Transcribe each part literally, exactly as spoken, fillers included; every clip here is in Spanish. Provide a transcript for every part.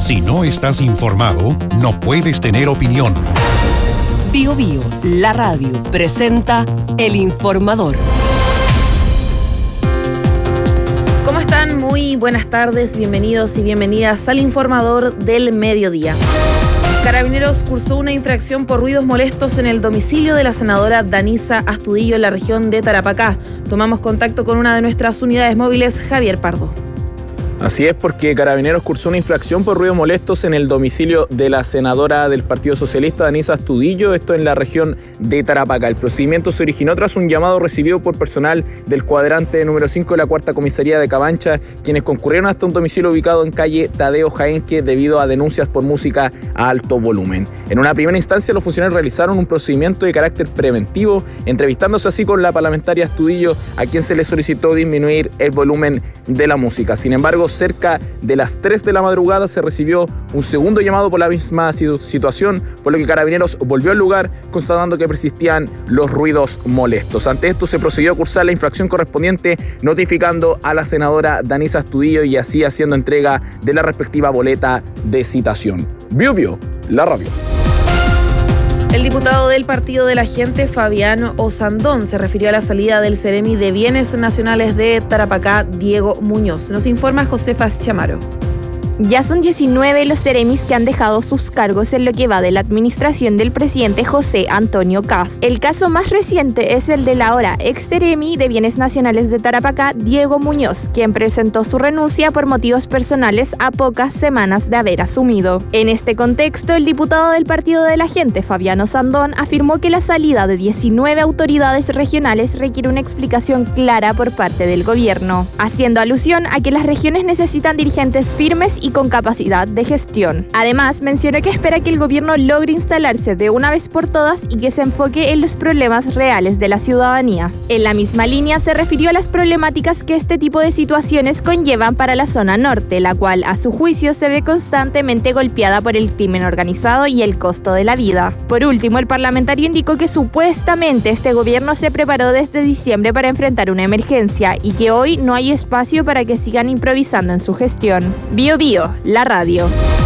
Si no estás informado, no puedes tener opinión. Bio Bio, la radio, presenta El Informador. ¿Cómo están? Muy buenas tardes, bienvenidos y bienvenidas al Informador del Mediodía. Carabineros cursó una infracción por ruidos molestos en el domicilio de la senadora Danisa Astudillo en la región de Tarapacá. Tomamos contacto con una de nuestras unidades móviles, Javier Pardo. Así es, porque Carabineros cursó una infracción por ruidos molestos en el domicilio de la senadora del Partido Socialista, Danisa Astudillo, esto en la región de Tarapacá. El procedimiento se originó tras un llamado recibido por personal del cuadrante número cinco de la cuarta comisaría de Cabancha, quienes concurrieron hasta un domicilio ubicado en calle Tadeo Jaenque debido a denuncias por música a alto volumen. En una primera instancia, los funcionarios realizaron un procedimiento de carácter preventivo, entrevistándose así con la parlamentaria Astudillo, a quien se le solicitó disminuir el volumen de la música. Sin embargo, cerca de las tres de la madrugada se recibió un segundo llamado por la misma situación, por lo que Carabineros volvió al lugar constatando que persistían los ruidos molestos. Ante esto se procedió a cursar la infracción correspondiente, notificando a la senadora Danisa Astudillo y así haciendo entrega de la respectiva boleta de citación. Bio Bio, la radio. El diputado del Partido de la Gente, Fabián Osandón, se refirió a la salida del Ceremi de Bienes Nacionales de Tarapacá, Diego Muñoz. Nos informa Josefa Chamaro. Ya son diecinueve los Ceremis que han dejado sus cargos en lo que va de la administración del presidente José Antonio Kast. El caso más reciente es el del ahora ex Ceremi de Bienes Nacionales de Tarapacá, Diego Muñoz, quien presentó su renuncia por motivos personales a pocas semanas de haber asumido. En este contexto, el diputado del Partido de la Gente, Fabián Osandón, afirmó que la salida de diecinueve autoridades regionales requiere una explicación clara por parte del gobierno, haciendo alusión a que las regiones necesitan dirigentes firmes y con capacidad de gestión. Además, mencionó que espera que el gobierno logre instalarse de una vez por todas y que se enfoque en los problemas reales de la ciudadanía. En la misma línea, se refirió a las problemáticas que este tipo de situaciones conllevan para la zona norte, la cual, a su juicio, se ve constantemente golpeada por el crimen organizado y el costo de la vida. Por último, el parlamentario indicó que supuestamente este gobierno se preparó desde diciembre para enfrentar una emergencia y que hoy no hay espacio para que sigan improvisando en su gestión. Bio Bio, la radio.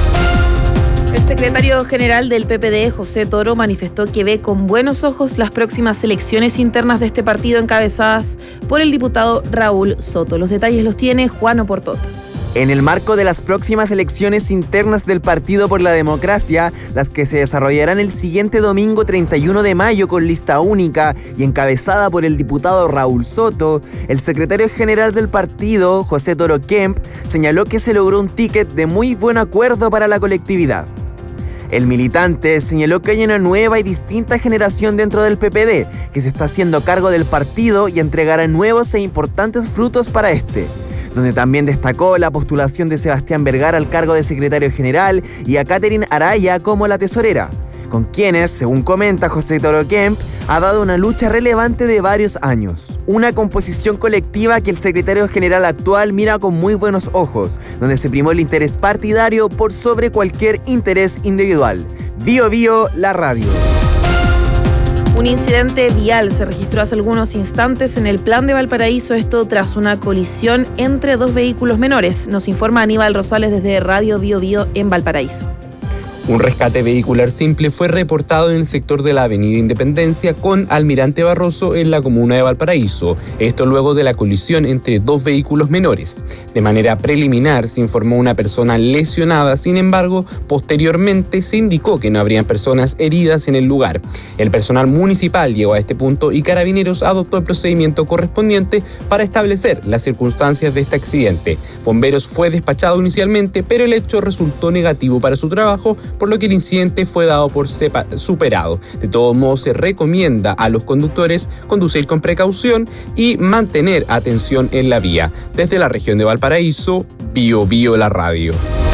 El secretario general del P P D, José Toro, manifestó que ve con buenos ojos las próximas elecciones internas de este partido encabezadas por el diputado Raúl Soto. Los detalles los tiene Juan Oportot. En el marco de las próximas elecciones internas del Partido por la Democracia, las que se desarrollarán el siguiente domingo treinta y uno de mayo con lista única y encabezada por el diputado Raúl Soto, el secretario general del partido, José Toro Kemp, señaló que se logró un ticket de muy buen acuerdo para la colectividad. El militante señaló que hay una nueva y distinta generación dentro del P P D, que se está haciendo cargo del partido y entregará nuevos e importantes frutos para este, donde también destacó la postulación de Sebastián Vergara al cargo de secretario general y a Catherine Araya como la tesorera, con quienes, según comenta José Toro Kemp, ha dado una lucha relevante de varios años. Una composición colectiva que el secretario general actual mira con muy buenos ojos, donde se primó el interés partidario por sobre cualquier interés individual. Bio Bio, la radio. Un incidente vial se registró hace algunos instantes en el Plan de Valparaíso, esto tras una colisión entre dos vehículos menores. Nos informa Aníbal Rosales desde Radio Bio Bio en Valparaíso. Un rescate vehicular simple fue reportado en el sector de la Avenida Independencia con Almirante Barroso en la comuna de Valparaíso. Esto luego de la colisión entre dos vehículos menores. De manera preliminar se informó una persona lesionada, sin embargo, posteriormente se indicó que no habrían personas heridas en el lugar. El personal municipal llegó a este punto y Carabineros adoptó el procedimiento correspondiente para establecer las circunstancias de este accidente. Bomberos fue despachado inicialmente, pero el hecho resultó negativo para su trabajo, por lo que el incidente fue dado por superado. De todos modos, se recomienda a los conductores conducir con precaución y mantener atención en la vía. Desde la región de Valparaíso, Bio Bio, la radio.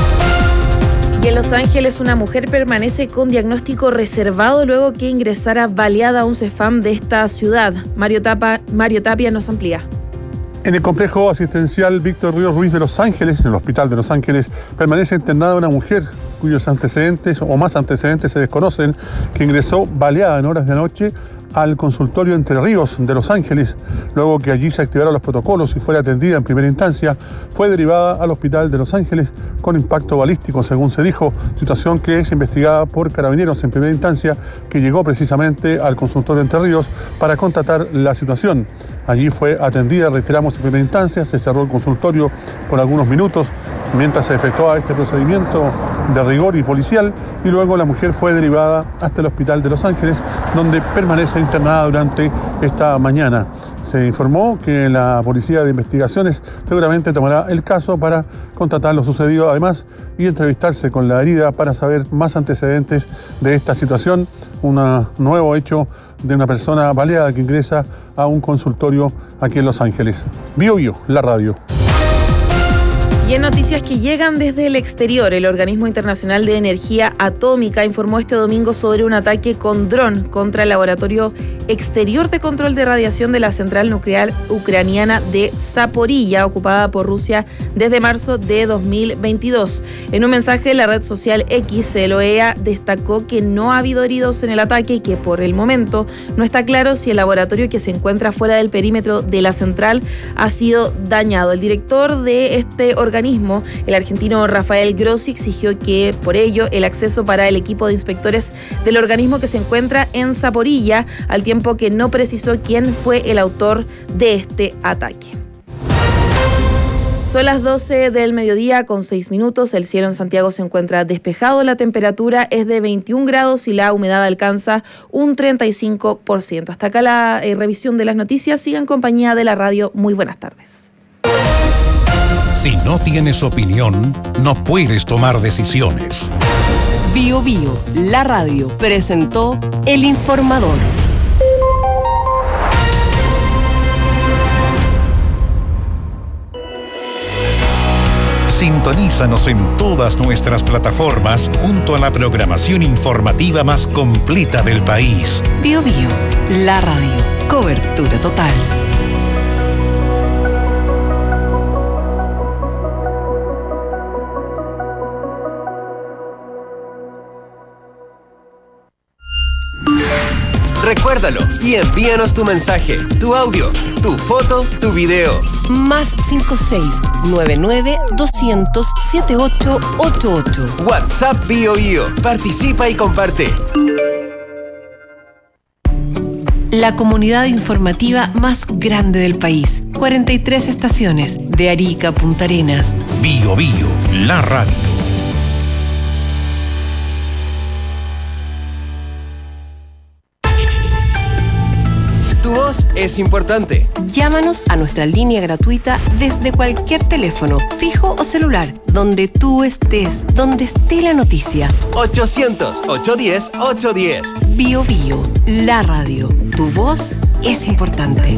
Y en Los Ángeles, una mujer permanece con diagnóstico reservado luego que ingresara baleada a un CEFAM de esta ciudad. Mario, Tapa, Mario Tapia nos amplía. En el complejo asistencial Víctor Ríos Ruiz de Los Ángeles, en el hospital de Los Ángeles, permanece internada una mujer cuyos antecedentes o más antecedentes se desconocen, que ingresó baleada en horas de la noche al consultorio Entre Ríos de Los Ángeles, luego que allí se activaron los protocolos y fuera atendida en primera instancia, fue derivada al hospital de Los Ángeles con impacto balístico, según se dijo, situación que es investigada por Carabineros en primera instancia, que llegó precisamente al consultorio Entre Ríos para constatar la situación. Allí fue atendida, reiteramos, en primera instancia, se cerró el consultorio por algunos minutos mientras se efectuaba este procedimiento de rigor y policial, y luego la mujer fue derivada hasta el hospital de Los Ángeles, donde permanece internada durante esta mañana. Se informó que la Policía de Investigaciones seguramente tomará el caso para constatar lo sucedido, además, y entrevistarse con la herida para saber más antecedentes de esta situación. Un nuevo hecho de una persona baleada que ingresa a un consultorio aquí en Los Ángeles. Bio Bio, la radio. Y en noticias que llegan desde el exterior, el Organismo Internacional de Energía Atómica informó este domingo sobre un ataque con dron contra el laboratorio exterior de control de radiación de la central nuclear ucraniana de Zaporilla, ocupada por Rusia desde marzo de dos mil veintidós. En un mensaje, la red social X, el O E A destacó que no ha habido heridos en el ataque y que por el momento no está claro si el laboratorio que se encuentra fuera del perímetro de la central ha sido dañado. El director de este organismo, el argentino Rafael Grossi, exigió que por ello el acceso para el equipo de inspectores del organismo que se encuentra en Zaporilla, al tiempo que no precisó quién fue el autor de este ataque. Son las doce del mediodía con seis minutos. El cielo en Santiago se encuentra despejado. La temperatura es de veintiún grados y la humedad alcanza un treinta y cinco por ciento. Hasta acá la eh, revisión de las noticias. Siga en compañía de la radio. Muy buenas tardes. Si no tienes opinión, no puedes tomar decisiones. Bio Bio, la radio, presentó El Informador. Sintonízanos en todas nuestras plataformas junto a la programación informativa más completa del país. Bio Bio, la radio, cobertura total. Recuérdalo y envíanos tu mensaje, tu audio, tu foto, tu video. Más cinco seis nueve nueve doscientos setenta y ocho ochenta y ocho. WhatsApp Bio Bio. Participa y comparte. La comunidad informativa más grande del país. cuarenta y tres estaciones, de Arica a Punta Arenas. Bio Bio, la radio. Tu voz es importante. Llámanos a nuestra línea gratuita desde cualquier teléfono, fijo o celular, donde tú estés, donde esté la noticia. ochocientos, ochocientos diez, ochocientos diez. Bio Bio, la radio. Tu voz es importante.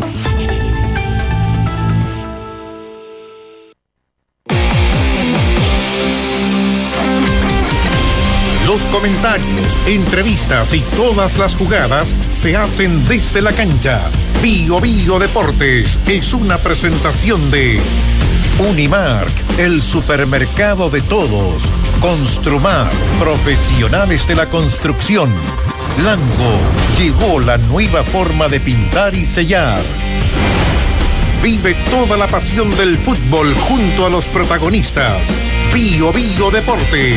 Los comentarios, entrevistas y todas las jugadas se hacen desde la cancha. Bio Bio Deportes es una presentación de Unimark, el supermercado de todos. Construmar, profesionales de la construcción. Lango, llegó la nueva forma de pintar y sellar. Vive toda la pasión del fútbol junto a los protagonistas. Bio Bio Deportes.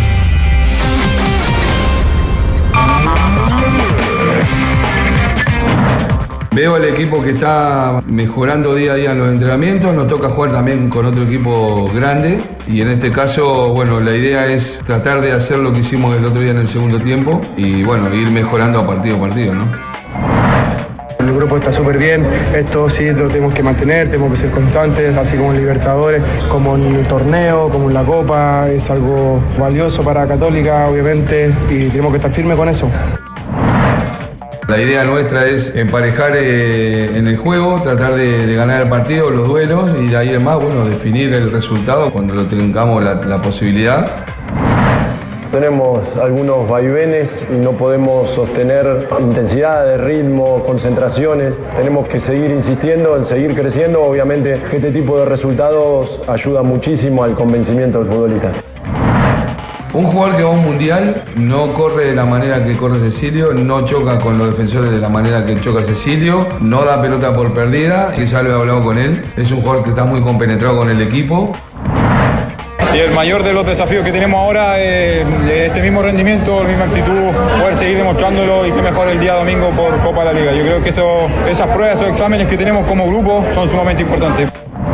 Veo al equipo que está mejorando día a día en los entrenamientos, nos toca jugar también con otro equipo grande y en este caso, bueno, la idea es tratar de hacer lo que hicimos el otro día en el segundo tiempo y bueno, ir mejorando a partido a partido, ¿no? El grupo está súper bien, esto sí lo tenemos que mantener, tenemos que ser constantes, así como en Libertadores, como en el torneo, como en la Copa, es algo valioso para Católica, obviamente, y tenemos que estar firmes con eso. La idea nuestra es emparejar eh, en el juego, tratar de, de ganar el partido, los duelos y de ahí en más, bueno, definir el resultado cuando lo tengamos la, la posibilidad. Tenemos algunos vaivenes y no podemos sostener intensidad de ritmo, concentraciones. Tenemos que seguir insistiendo en seguir creciendo. Obviamente que este tipo de resultados ayuda muchísimo al convencimiento del futbolista. Un jugador que va a un mundial no corre de la manera que corre Cecilio, no choca con los defensores de la manera que choca Cecilio, no da pelota por perdida, que ya lo he hablado con él. Es un jugador que está muy compenetrado con el equipo. Y el mayor de los desafíos que tenemos ahora es este mismo rendimiento, la misma actitud, poder seguir demostrándolo y que mejor el día domingo por Copa de la Liga. Yo creo que eso, esas pruebas, esos exámenes que tenemos como grupo son sumamente importantes.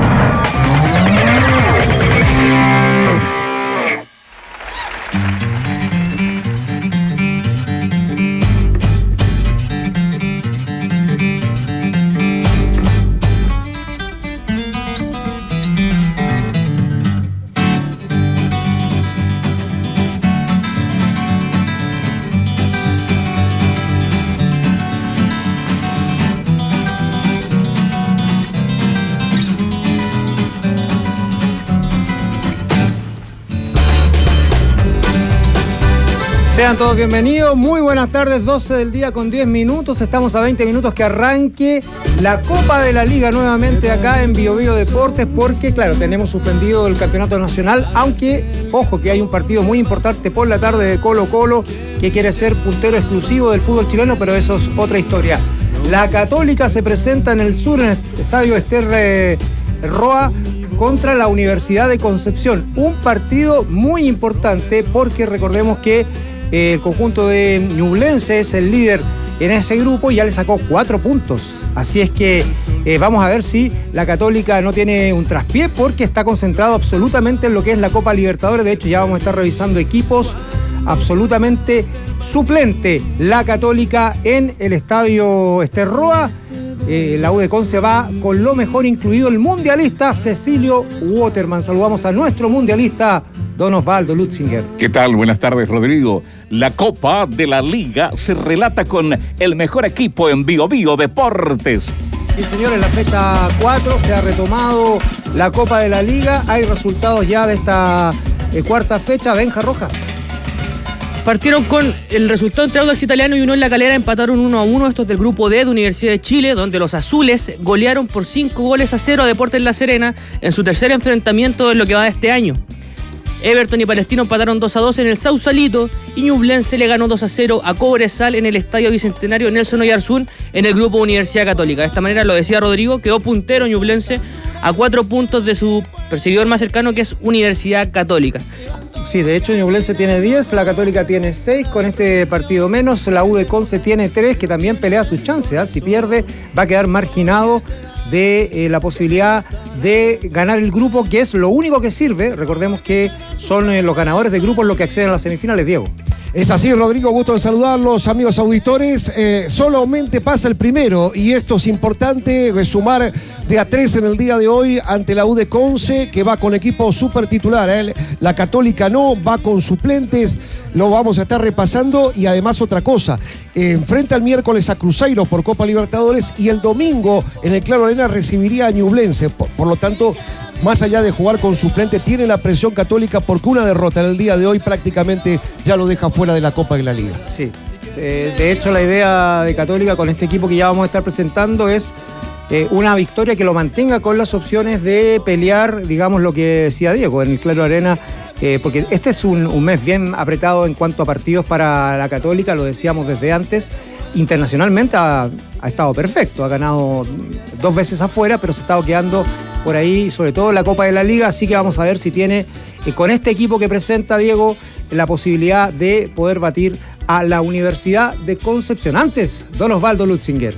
Sean todos bienvenidos, muy buenas tardes, doce del día con diez minutos, estamos a veinte minutos que arranque la Copa de la Liga nuevamente acá en Bio Bio Deportes, porque claro, tenemos suspendido el campeonato nacional, aunque, ojo, que hay un partido muy importante por la tarde de Colo Colo, que quiere ser puntero exclusivo del fútbol chileno, pero eso es otra historia. La Católica se presenta en el sur, en el estadio Ester Roa, contra la Universidad de Concepción, un partido muy importante porque recordemos que el conjunto de Ñublense es el líder en ese grupo y ya le sacó cuatro puntos. Así es que eh, vamos a ver si la Católica no tiene un traspié porque está concentrado absolutamente en lo que es la Copa Libertadores. De hecho, ya vamos a estar revisando equipos absolutamente suplente. La Católica en el estadio Esterroa. Eh, la U de Conce va con lo mejor, incluido el mundialista Cecilio Waterman. Saludamos a nuestro mundialista, don Osvaldo Lutzinger. ¿Qué tal? Buenas tardes, Rodrigo. La Copa de la Liga se relata con el mejor equipo en Bio Bio Deportes. Sí, señores, en la fecha cuatro se ha retomado la Copa de la Liga. Hay resultados ya de esta eh, cuarta fecha. Benja Rojas. Partieron con el resultado entre Audax Italiano y Unión La Calera, empataron uno a uno, estos del grupo D de Universidad de Chile, donde los azules golearon por cinco goles a cero a Deportes La Serena en su tercer enfrentamiento en lo que va de este año. Everton y Palestino empataron dos a dos en el Sausalito y Ñublense le ganó dos a cero a Cobresal en el Estadio Bicentenario Nelson Oyarzún en el grupo Universidad Católica. De esta manera, lo decía Rodrigo, quedó puntero Ñublense a cuatro puntos de su perseguidor más cercano, que es Universidad Católica. Sí, de hecho Ñublense tiene diez, la Católica tiene seis, con este partido menos, la U de Conce tiene tres, que también pelea sus chances, ¿eh? Si pierde va a quedar marginado de eh, la posibilidad de ganar el grupo, que es lo único que sirve. Recordemos que son eh, los ganadores de grupos los que acceden a las semifinales, Diego. Es así, Rodrigo, gusto en saludarlos, amigos auditores. Eh, solamente pasa el primero y esto es importante, sumar de a tres en el día de hoy ante la U de Conce, que va con equipo súper titular. ¿eh? La Católica no, va con suplentes, lo vamos a estar repasando. Y además otra cosa, eh, enfrenta el miércoles a Cruzeiro por Copa Libertadores y el domingo en el Claro Arena recibiría a Ñublense. Por, por lo tanto, más allá de jugar con suplente, tiene la presión Católica porque una derrota en el día de hoy prácticamente ya lo deja fuera de la Copa de la Liga. Sí, eh, de hecho la idea de Católica con este equipo que ya vamos a estar presentando es eh, una victoria que lo mantenga con las opciones de pelear, digamos lo que decía Diego, en el Claro Arena, eh, porque este es un, un mes bien apretado en cuanto a partidos para la Católica, lo decíamos desde antes. Internacionalmente ha, ha estado perfecto, ha ganado dos veces afuera, pero se ha estado quedando por ahí, sobre todo en la Copa de la Liga, así que vamos a ver si tiene, eh, con este equipo que presenta Diego, la posibilidad de poder batir a la Universidad de Concepción. Antes, don Osvaldo Lutzinger.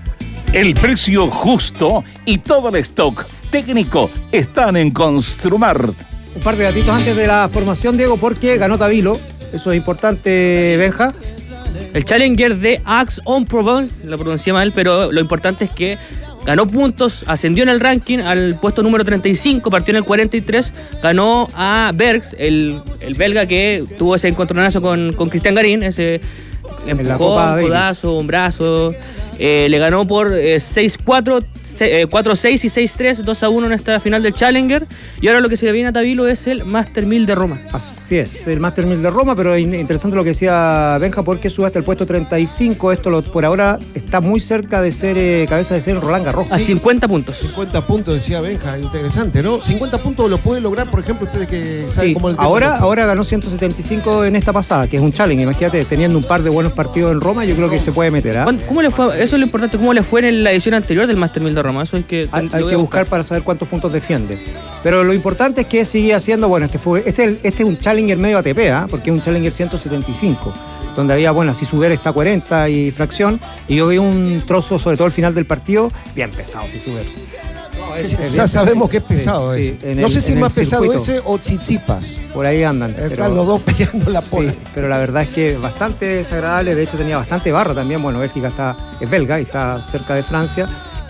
El precio justo y todo el stock técnico están en Construmar. Un par de datitos antes de la formación, Diego, porque ganó Tabilo, eso es importante, Benja. El Challenger de Aix-en-Provence, lo pronuncié mal, pero lo importante es que ganó puntos, ascendió en el ranking al puesto número treinta y cinco, partió en el cuarenta y tres, ganó a Bergs, el, el belga que tuvo ese encontronazo con, con Cristian Garín, ese empujón, un codazo, un brazo, eh, le ganó por eh, seis cuatro, cuatro seis y seis tres, dos a uno en esta final del Challenger. Y ahora lo que se le viene a Tabilo es el Master mil de Roma. Así es, el Master mil de Roma, pero interesante lo que decía Benja, porque sube hasta el puesto treinta y cinco. Esto lo, por ahora está muy cerca de ser eh, cabeza de ser Roland Garros. A cincuenta puntos. cincuenta puntos, decía Benja, interesante, ¿no? cincuenta puntos lo puede lograr, por ejemplo, ustedes que saben sí, cómo el ahora, ahora ganó ciento setenta y cinco en esta pasada, que es un challenge. Imagínate, teniendo un par de buenos partidos en Roma, yo creo que se puede meter. ¿eh? ¿Cómo le fue? Eso es lo importante, ¿cómo le fue en la edición anterior del Master mil de Roma? Eso hay que, hay, hay que buscar para saber cuántos puntos defiende. Pero lo importante es que sigue haciendo, bueno, este fue este, este es un Challenger medio A T P, ¿eh? Porque es un Challenger ciento setenta y cinco, donde había, bueno, así Suber está cuarenta y fracción, y yo vi un trozo, sobre todo el final del partido, bien pesado, si Suber. No, es, ya sabemos que es pesado sí, ese. Sí, no el, sé si es más pesado circuito. Ese o Tsitsipas. Por ahí andan. Están pero, los dos peleando la pola. Sí, pero la verdad es que bastante desagradable, de hecho tenía bastante barra también, bueno, Bélgica está, es belga y está cerca de Francia.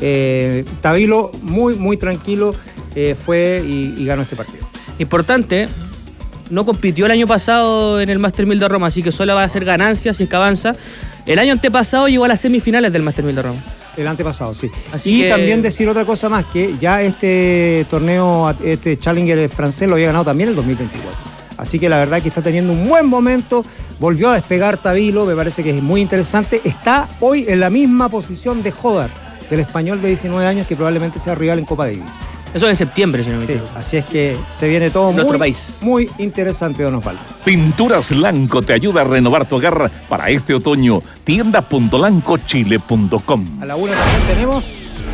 Eh, Tabilo muy, muy tranquilo eh, fue y, y ganó este partido. Importante, no compitió el año pasado en el Master mil de Roma, así que solo va a hacer ganancias si es que avanza. El año antepasado llegó a las semifinales del Master mil de Roma. El antepasado, sí. Así y que... también decir otra cosa más, que ya este torneo, este Challenger francés lo había ganado también en el dos mil veinticuatro. Así que la verdad es que está teniendo un buen momento, volvió a despegar Tabilo, me parece que es muy interesante. Está hoy en la misma posición de Hodar, del español de diecinueve años, que probablemente sea rival en Copa Davis. Eso es en septiembre, si no me equivoco. Sí, así es que se viene todo en muy, país. muy interesante, don Osvaldo. Pinturas Lanco te ayuda a renovar tu hogar para este otoño. tienda punto lanco chile punto com. A la una también tenemos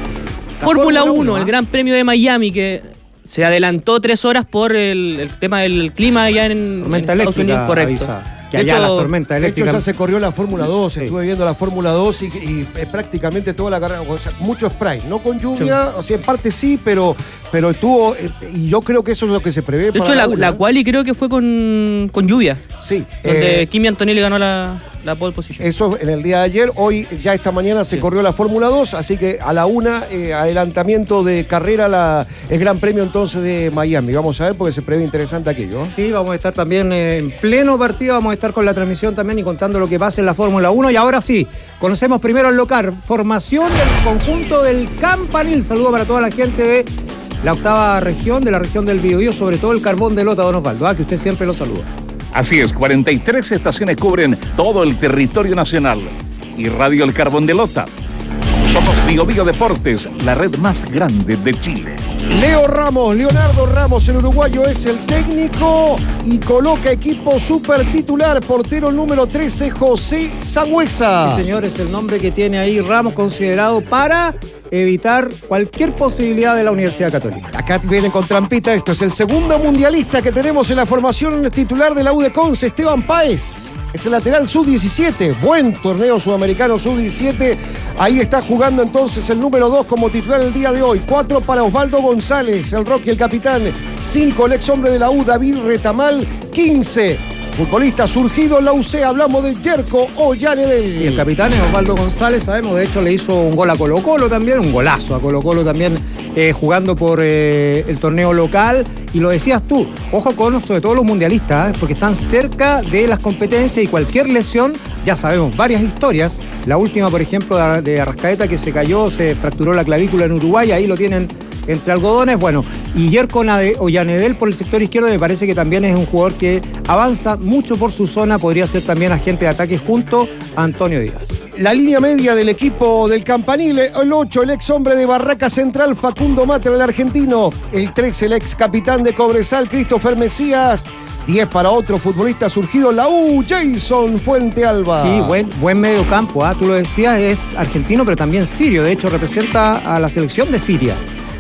Fórmula uno, el Gran Premio de Miami, que se adelantó tres horas por el, el tema del clima allá en, en Estados Unidos, correcto. Avisa. Que allá hecho, las tormentas eléctricas. De hecho, ya se corrió la Fórmula dos, sí. Estuve viendo la Fórmula dos y, y, y prácticamente toda la carrera, o sea, mucho spray, no con lluvia, sí. O sea, en parte sí, pero, pero estuvo, y yo creo que eso es lo que se prevé. De para hecho, la, la, la quali creo que fue con, con lluvia. Sí. Donde eh, Kimi Antonelli ganó la, la pole position. Eso en el día de ayer, hoy ya esta mañana se sí. corrió la Fórmula dos, así que a la una, eh, adelantamiento de carrera, la, el Gran Premio entonces de Miami. Vamos a ver porque se prevé interesante aquello. Sí, vamos a estar también eh, en pleno partido, vamos a estar con la transmisión también y contando lo que pasa en la Fórmula uno. Y ahora sí, conocemos primero el local, formación del conjunto del Campanil. Saludo para toda la gente de la octava región, de la región del Biobío, sobre todo el Carbón de Lota, don Osvaldo, ah, que usted siempre lo saluda. Así es, cuarenta y tres estaciones cubren todo el territorio nacional. Y Radio El Carbón de Lota. Somos Biobío Deportes, la red más grande de Chile. Leo Ramos, Leonardo Ramos, el uruguayo, es el técnico y coloca equipo super titular, portero número trece, José Sangüesa. Sí, señor, es el nombre que tiene ahí Ramos, considerado para evitar cualquier posibilidad de la Universidad Católica. Acá vienen con trampita, esto es el segundo mundialista que tenemos en la formación titular de la U de Conce, Esteban Páez. Es el lateral sub diecisiete, buen torneo sudamericano sub diecisiete. Ahí está jugando entonces el número dos como titular el día de hoy. cuatro para Osvaldo González, el Rocky, el capitán. cinco el ex hombre de la U, David Retamal. quince futbolista surgido en la U C, hablamos de Yerko Ollanedel. Sí, el capitán es Osvaldo González, sabemos, de hecho le hizo un gol a Colo Colo también, un golazo a Colo Colo también, eh, jugando por eh, el torneo local. Y lo decías tú, ojo con sobre todo los mundialistas, ¿eh? Porque están cerca de las competencias y cualquier lesión, ya sabemos varias historias. La última, por ejemplo, de Arrascaeta, que se cayó, se fracturó la clavícula en Uruguay, ahí lo tienen entre algodones. Bueno, y Yerko Ollanedel por el sector izquierdo me parece que también es un jugador que avanza mucho por su zona, podría ser también agente de ataque junto a Antonio Díaz. La línea media del equipo del Campanil, el ocho, el ex hombre de Barraca Central, Facundo Mater, el argentino. El trece, el ex capitán de Cobresal, Christopher Mesías. diez para otro futbolista surgido en la U, Jason Fuentealba. Sí, buen, buen medio campo, ¿eh? Tú lo decías, es argentino pero también sirio, de hecho representa a la selección de Siria.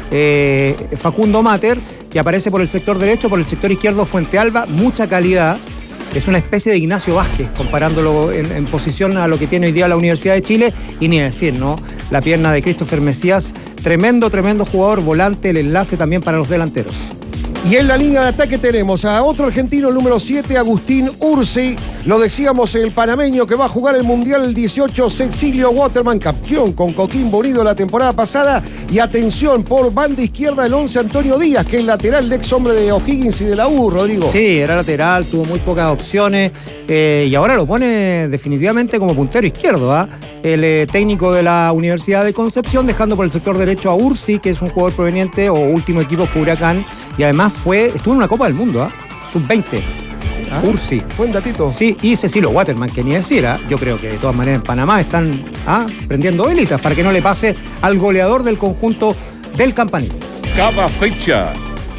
Eh, Facundo Mater, que aparece por el sector derecho, por el sector izquierdo Fuentealba, mucha calidad. Es una especie de Ignacio Vázquez, comparándolo en, en posición a lo que tiene hoy día la Universidad de Chile, y ni decir, ¿no? La pierna de Christopher Mesías, tremendo, tremendo jugador, volante, el enlace también para los delanteros. Y en la línea de ataque tenemos a otro argentino, el número siete, Agustín Ursi. Lo decíamos, el panameño que va a jugar el Mundial el dieciocho, Cecilio Waterman, campeón con Coquimbo Unido la temporada pasada. Y atención, por banda izquierda el once, Antonio Díaz, que es lateral, el ex hombre de O'Higgins y de la U, Rodrigo. Sí, era lateral, tuvo muy pocas opciones eh, y ahora lo pone definitivamente como puntero izquierdo, ¿ah? ¿eh? El eh, técnico de la Universidad de Concepción, dejando por el sector derecho a Ursi, que es un jugador proveniente o último equipo fue Huracán, y además fue estuvo en una Copa del Mundo, ¿ah? ¿eh? sub veinte. Ah, Ursi. Buen datito. Sí, y Cecilio Waterman, que ni decir, ¿eh? Yo creo que de todas maneras en Panamá están ¿ah? prendiendo velitas para que no le pase al goleador del conjunto del Campanil. Cada fecha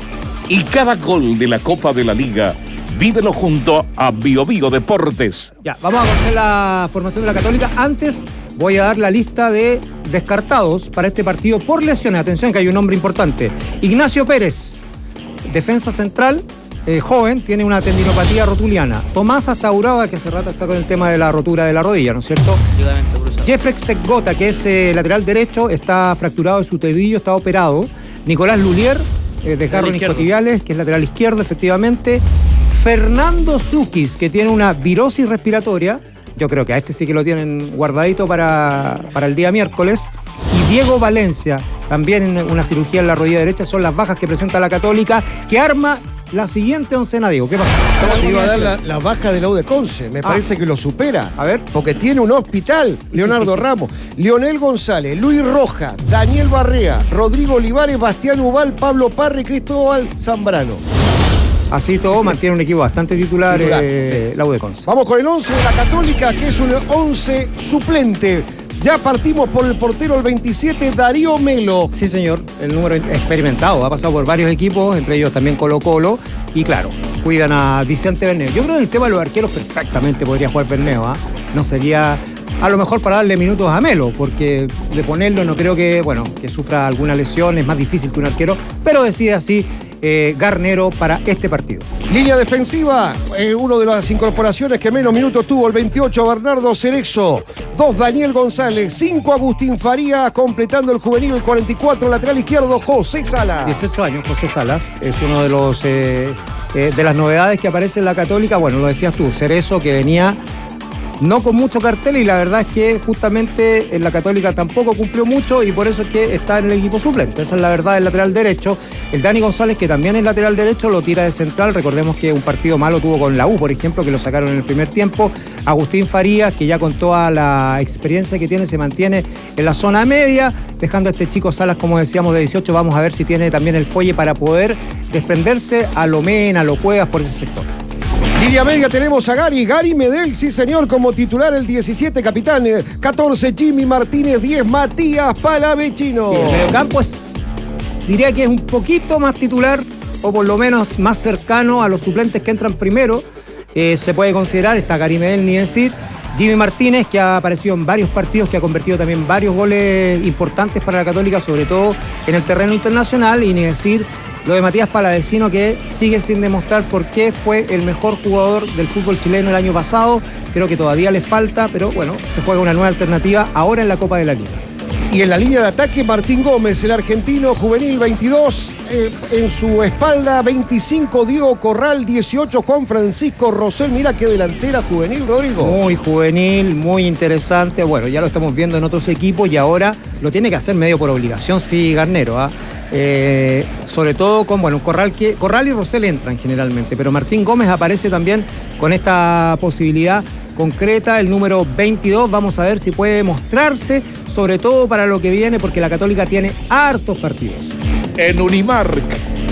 y cada gol de la Copa de la Liga, vívelo junto a Bio Bio Deportes. Ya, vamos a conocer la formación de la Católica. Antes voy a dar la lista de descartados para este partido por lesiones. Atención que hay un nombre importante. Ignacio Pérez, defensa central, eh, joven, tiene una tendinopatía rotuliana. Tomás Astauraga, que hace rato está con el tema de la rotura de la rodilla, ¿no es cierto? Jeffrey Segota, que es eh, lateral derecho, está fracturado de su tobillo, está operado. Nicolás Lulier, eh, desgarro isquiotibiales, que es lateral izquierdo, efectivamente. Fernando Zukis, que tiene una virosis respiratoria. Yo creo que a este sí que lo tienen guardadito para, para el día miércoles. Y Diego Valencia, también una cirugía en la rodilla derecha. Son las bajas que presenta la Católica, que arma la siguiente oncena, Diego. ¿Qué pasa? Te iba a dar la, la baja de la U de Conce. Me ah. parece que lo supera. A ver. Porque tiene un hospital. Leonardo Ramos, Leonel González, Luis Roja, Daniel Barrea, Rodrigo Olivares, Bastián Ubal, Pablo Parra y Cristóbal Zambrano. Así todo, mantiene un equipo bastante titular, titular eh, sí. la U de Conce. Vamos con el once de la Católica, que es un once suplente. Ya partimos por el portero, el veintisiete, Darío Melo. Sí, señor, el número experimentado. Ha pasado por varios equipos, entre ellos también Colo Colo. Y claro, cuidan a Vicente Berneo. Yo creo que en el tema de los arqueros perfectamente podría jugar Berneo. ¿eh? No sería a lo mejor para darle minutos a Melo, porque de ponerlo no creo que, bueno, que sufra alguna lesión. Es más difícil que un arquero, pero decide así eh, Garnero para este partido. Línea defensiva, eh, uno de las incorporaciones que menos minutos tuvo, el veintiocho, Bernardo Cerezo. dos, Daniel González. cinco, Agustín Faría, completando el juvenil, el cuarenta y cuatro, lateral izquierdo, José Salas. dieciocho años, José Salas, es uno de los eh, eh, de las novedades que aparece en la Católica. Bueno, lo decías tú, Cerezo, que venía no con mucho cartel, y la verdad es que justamente en la Católica tampoco cumplió mucho, y por eso es que está en el equipo suplente. Esa es la verdad del lateral derecho. El Dani González, que también es lateral derecho, lo tira de central. Recordemos que un partido malo tuvo con la U, por ejemplo, que lo sacaron en el primer tiempo. Agustín Farías, que ya con toda la experiencia que tiene, se mantiene en la zona media, dejando a este chico Salas, como decíamos, de dieciocho. Vamos a ver si tiene también el fuelle para poder desprenderse a lo Mena, a lo Cuevas por ese sector. Línea media tenemos a Gary, Gary Medel, sí señor, como titular, el diecisiete, capitán, catorce, Jimmy Martínez, diez, Matías Palavecino. Sí, el mediocampo es, diría que es un poquito más titular, o por lo menos más cercano a los suplentes que entran primero. Eh, se puede considerar, está Gary Medel, ni decir. Jimmy Martínez, que ha aparecido en varios partidos, que ha convertido también varios goles importantes para la Católica, sobre todo en el terreno internacional, y ni decir lo de Matías Palavecino, que sigue sin demostrar por qué fue el mejor jugador del fútbol chileno el año pasado. Creo que todavía le falta, pero bueno, se juega una nueva alternativa ahora en la Copa de la Liga. Y en la línea de ataque, Martín Gómez, el argentino juvenil, veintidós, eh, en su espalda, veinticinco, Diego Corral, dieciocho, Juan Francisco Rosell. Mira qué delantera juvenil, Rodrigo. Muy juvenil, muy interesante. Bueno, ya lo estamos viendo en otros equipos y ahora lo tiene que hacer medio por obligación, sí, Garnero, ¿ah? ¿eh? Eh, sobre todo con, bueno, Corral, que, Corral y Rosell entran generalmente, pero Martín Gómez aparece también con esta posibilidad concreta, el número veintidós. Vamos a ver si puede mostrarse, sobre todo para lo que viene, porque la Católica tiene hartos partidos. En Unimark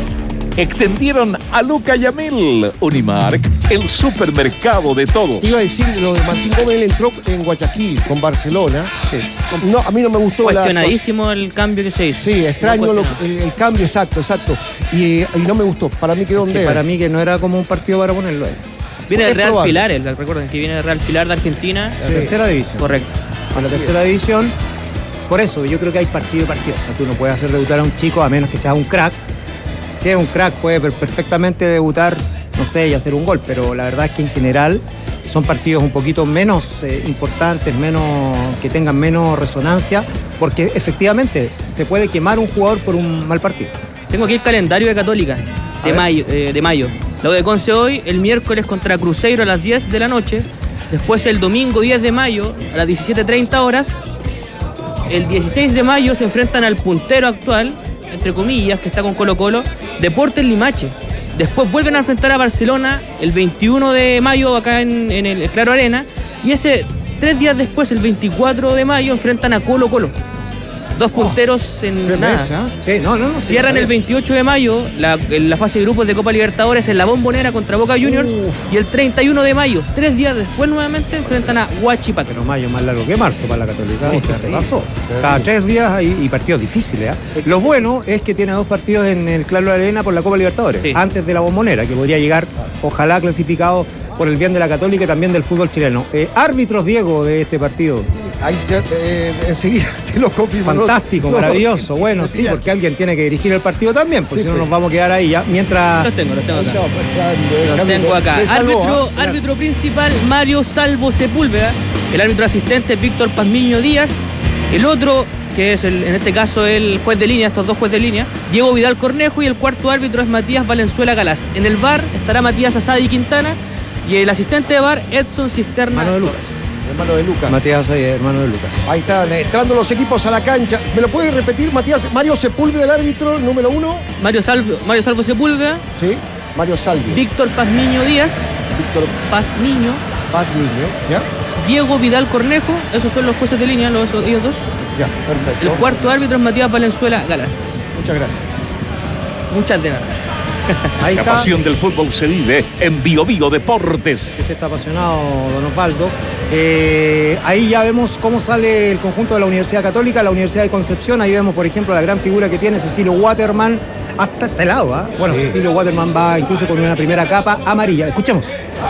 extendieron a Luca Yamil. Unimark, el supermercado de todo. Iba a decir lo de Martín Gómez, él entró en Guayaquil con Barcelona. Sí. No, a mí no me gustó. Cuestionadísimo la... el cambio que se hizo. Sí, extraño no lo, el, el cambio, exacto, exacto. Y, y no me gustó. Para mí quedó donde. Para mí que no era como un partido para ponerlo ahí. Viene de Real probable. Pilar, el, recuerden que viene de Real Pilar de Argentina. La sí. tercera división. Correcto. En la tercera es. división. Por eso, yo creo que hay partido y partido. O sea, tú no puedes hacer debutar a un chico a menos que sea un crack. Si es un crack, puede perfectamente debutar, no sé, y hacer un gol, pero la verdad es que en general son partidos un poquito menos eh, importantes, menos que tengan menos resonancia, porque efectivamente se puede quemar un jugador por un mal partido. Tengo aquí el calendario de Católica. de mayo, eh, de mayo. La U de Conce hoy, el miércoles contra Cruzeiro a las diez de la noche. Después el domingo diez de mayo a las diecisiete treinta horas. El dieciséis de mayo se enfrentan al puntero actual, entre comillas, que está con Colo Colo, Deportes Limache. Después vuelven a enfrentar a Barcelona el veintiuno de mayo acá en, en el Claro Arena. Y ese tres días después, el veinticuatro de mayo, enfrentan a Colo Colo. Dos punteros en nada. Mesa. Sí, no, no, no, Cierran sí, el veintiocho de mayo la, la fase de grupos de Copa Libertadores en la Bombonera contra Boca Juniors. Uh. Y el treinta y uno de mayo, tres días después, nuevamente enfrentan a Huachipato. Pero mayo más largo que marzo para la Católica. Sí, se pasó. Cada tres días hay, y partidos difíciles. ¿eh? Lo bueno es que tiene dos partidos en el Claro Arena por la Copa Libertadores. Sí. Antes de la Bombonera, que podría llegar, ojalá clasificado por el bien de la Católica y también del fútbol chileno. Eh, árbitros, Diego, de este partido. Ahí te, eh, enseguida te lo confirmo. Fantástico, no, maravilloso. Bueno, sí, porque alguien tiene que dirigir el partido también, porque sí, si no nos vamos a quedar ahí ya. Mientras. Los tengo, los tengo acá. Los tengo acá. Árbitro, árbitro principal, Mario Salvo Sepúlveda. El árbitro asistente, Víctor Pazmiño Díaz. El otro, que es el, en este caso el juez de línea, estos dos jueces de línea, Diego Vidal Cornejo. Y el cuarto árbitro es Matías Valenzuela Galás. En el V A R estará Matías Asadi Quintana. Y el asistente de V A R, Edson Cisterna Torres. Hermano de Lucas. Matías, hermano de Lucas. Ahí están entrando los equipos a la cancha. ¿Me lo puede repetir, Matías? Mario Sepúlveda, el árbitro, número uno. Mario Salvo, Mario Salvo Sepúlveda. Sí, Mario Salvo. Víctor Pazmiño Díaz. Víctor Pazmiño. Pazmiño, ¿ya? Diego Vidal Cornejo. Esos son los jueces de línea, los, ellos dos. Ya, perfecto. El cuarto árbitro es Matías Valenzuela Galás. Muchas gracias. Muchas de nada. Ahí la está. Pasión del fútbol se vive en Bio Bio Deportes. Usted está apasionado, don Osvaldo. Eh, ahí ya vemos cómo sale el conjunto de la Universidad Católica, la Universidad de Concepción. Ahí vemos, por ejemplo, la gran figura que tiene Cecilio Waterman. Hasta este lado, ¿eh? Bueno, sí. Cecilio Waterman va incluso con una primera capa amarilla. Escuchemos.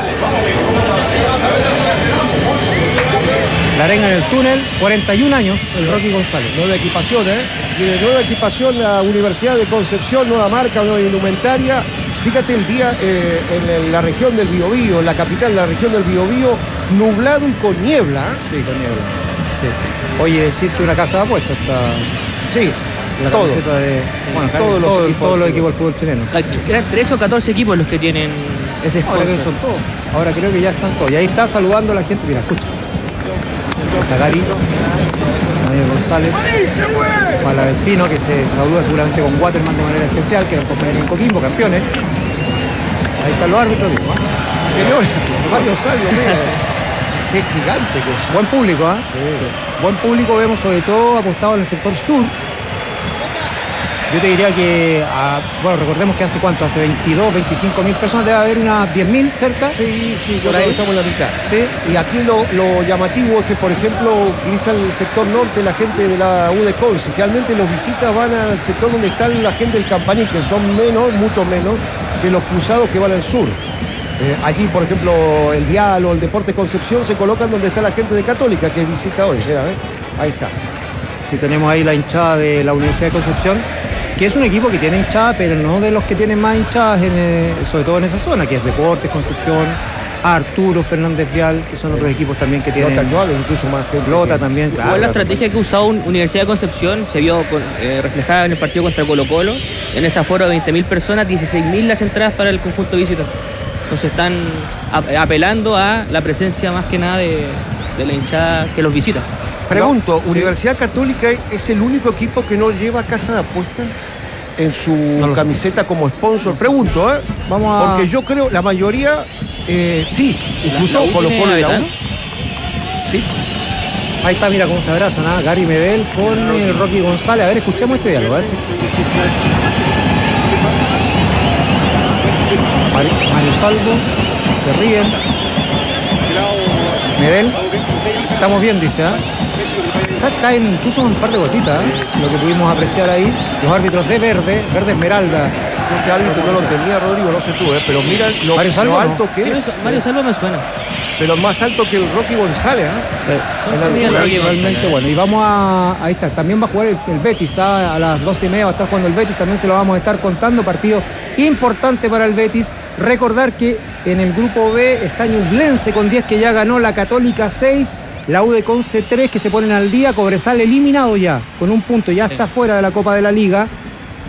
La arenga en el túnel, cuarenta y un años, el Rocky González. Nueva equipación, ¿eh? Tiene nueva equipación la Universidad de Concepción, nueva marca, nueva indumentaria. Fíjate el día eh, en el, la región del Biobío, en la capital de la región del Biobío, nublado y con niebla. ¿eh? Sí, con niebla. Sí. Oye, decirte una casa de apuestas está. Sí. La todos. camiseta de. Bueno, todos, todo, los, todo, equipos todos los equipos del fútbol chileno. Eran trece o catorce equipos los que tienen ese sponsor. Ahora creo que son todos. Ahora creo que ya están todos. Y ahí está saludando a la gente. Mira, escucha. Está Gary, Daniel González, para vecino que se saluda seguramente con Waterman de manera especial, que es el compañero en Coquimbo, campeones. Ahí están los árbitros. Digo, ¿eh? Sí, señor, Mario Salvo, mira. Qué gigante que es. Buen público, ¿eh? Sí. Buen público, vemos sobre todo apostado en el sector sur. Yo te diría que, a, bueno, recordemos que hace cuánto, hace veintidós, veinticinco mil personas, debe haber unas diez mil cerca. Sí, sí, yo creo que estamos en la mitad. Sí. Y aquí lo, lo llamativo es que, por ejemplo, utiliza el sector norte la gente de la U de Conce. Realmente los visitas van al sector donde está la gente del Campanil, que son menos, mucho menos, que los cruzados que van al sur. Eh, allí, por ejemplo, el Vial o el Deportes Concepción se colocan donde está la gente de Católica, que visita hoy. Mira, ¿eh? Ahí está. Sí, tenemos ahí la hinchada de la Universidad de Concepción, que es un equipo que tiene hinchada, pero no de los que tienen más hinchadas, en, eh, sobre todo en esa zona, que es Deportes, Concepción, Arturo, Fernández Vial, que son otros equipos también que tienen. Lota actual, incluso más gente. Lota que... también, claro. Igual la estrategia que ha usado Universidad de Concepción se vio con, eh, reflejada en el partido contra Colo Colo. En ese aforo de veinte mil personas, dieciséis mil las entradas para el conjunto visitante. Entonces están apelando a la presencia más que nada de, de la hinchada que los visita. Pregunto, no, ¿Universidad sí. Católica es el único equipo que no lleva casa de apuestas en su no camiseta sé. como sponsor? Pregunto, ¿eh? Vamos a... Porque yo creo, la mayoría, eh, sí, incluso Colo Colo y la U. Sí. Ahí está, mira cómo se abrazan, ¿eh? Gary Medel con el Rocky González. A ver, escuchemos este diálogo, a ver si... Mario Salvo, se ríen. Medel, estamos bien, dice, ¿eh? Quizás caen incluso un par de gotitas, ¿eh? Lo que pudimos apreciar ahí. Los árbitros de verde, verde esmeralda. Este árbitro no lo tenía, Rodrigo, no sé tú, ¿eh? Pero mira lo, Mario Salvo, lo alto no. que es. Mario Salvo me suena. Pero más alto que el Rocky González, ¿eh? Sí. Es realmente González. Bueno. Y vamos a. Ahí está. También va a jugar el, el Betis, ¿eh? A las doce y media va a estar jugando el Betis. También se lo vamos a estar contando. Partido importante para el Betis. Recordar que en el grupo B está Ñublense con diez, que ya ganó, la Católica seis, la U de Conce tres, que se ponen al día. Cobresal eliminado ya, con un punto, ya sí. está fuera de la Copa de la Liga.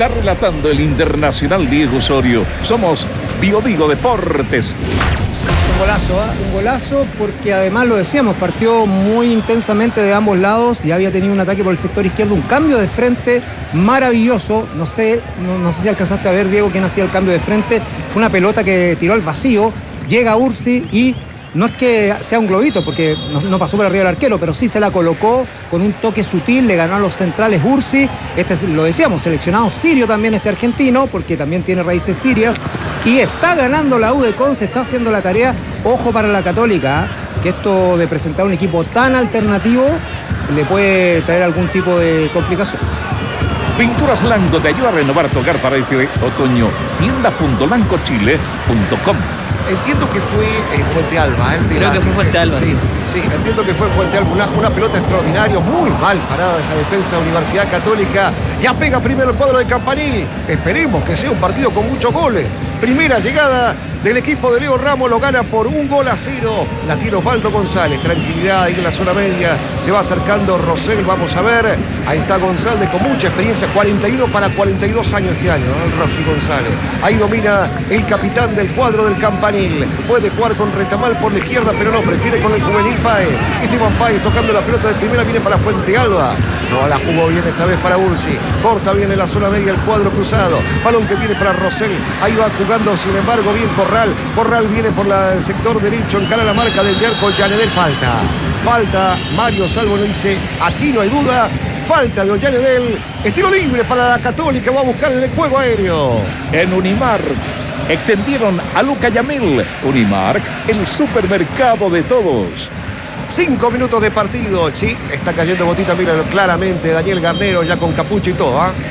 Está relatando el internacional Diego Osorio. Somos Bio Bio Deportes. Un golazo, ¿eh? Un golazo porque además lo decíamos, partió muy intensamente de ambos lados, ya había tenido un ataque por el sector izquierdo, un cambio de frente maravilloso. No sé, no, no sé si alcanzaste a ver, Diego, quién hacía el cambio de frente. Fue una pelota que tiró al vacío, llega Ursi y no es que sea un globito porque no, no pasó por arriba del arquero, pero sí se la colocó con un toque sutil, le ganó a los centrales Ursi. Este es, lo decíamos, seleccionado sirio también este argentino, porque también tiene raíces sirias, y está ganando la U de Conce, está haciendo la tarea. Ojo para la Católica, ¿eh? Que esto de presentar un equipo tan alternativo le puede traer algún tipo de complicación. Pinturas Lanco te ayuda a renovar tu hogar para este otoño. tienda punto lanco chile punto com. Entiendo que fue eh, Fuente Alba. El de Creo la, que fue Fuente Alba, sí, sí. Sí, entiendo que fue Fuente Alba. Una, una pelota extraordinaria, muy mal parada esa defensa de Universidad Católica. Ya pega primero el cuadro de Campanil. Esperemos que sea un partido con muchos goles. Primera llegada del equipo de Leo Ramos, lo gana por un gol a cero. La tiene Osvaldo González. Tranquilidad ahí en la zona media. Se va acercando Rosell, vamos a ver. Ahí está González con mucha experiencia. cuarenta y uno para cuarenta y dos años este año, ¿no? El Rocky González. Ahí domina el capitán del cuadro del Campanil. Puede jugar con Retamal por la izquierda, pero no, prefiere con el juvenil Páez. Esteban Páez tocando la pelota de primera, viene para Fuente Alba. No la jugó bien esta vez para Ursi. Corta bien en la zona media el cuadro cruzado. Balón que viene para Rosell. Ahí va jugando, sin embargo, bien Corral. Corral viene por la, el sector derecho, encara la marca del Yerko Llanedel. Falta. Falta. Mario Salvo lo dice. Aquí no hay duda. Falta de Ollanedel. Estilo libre para la Católica. Va a buscar en el juego aéreo. En Unimark extendieron a Luca Yamil. Unimark, el supermercado de todos. Cinco minutos de partido. Sí, está cayendo gotita, míralo claramente. Daniel Garnero ya con capucha y todo. ¿eh?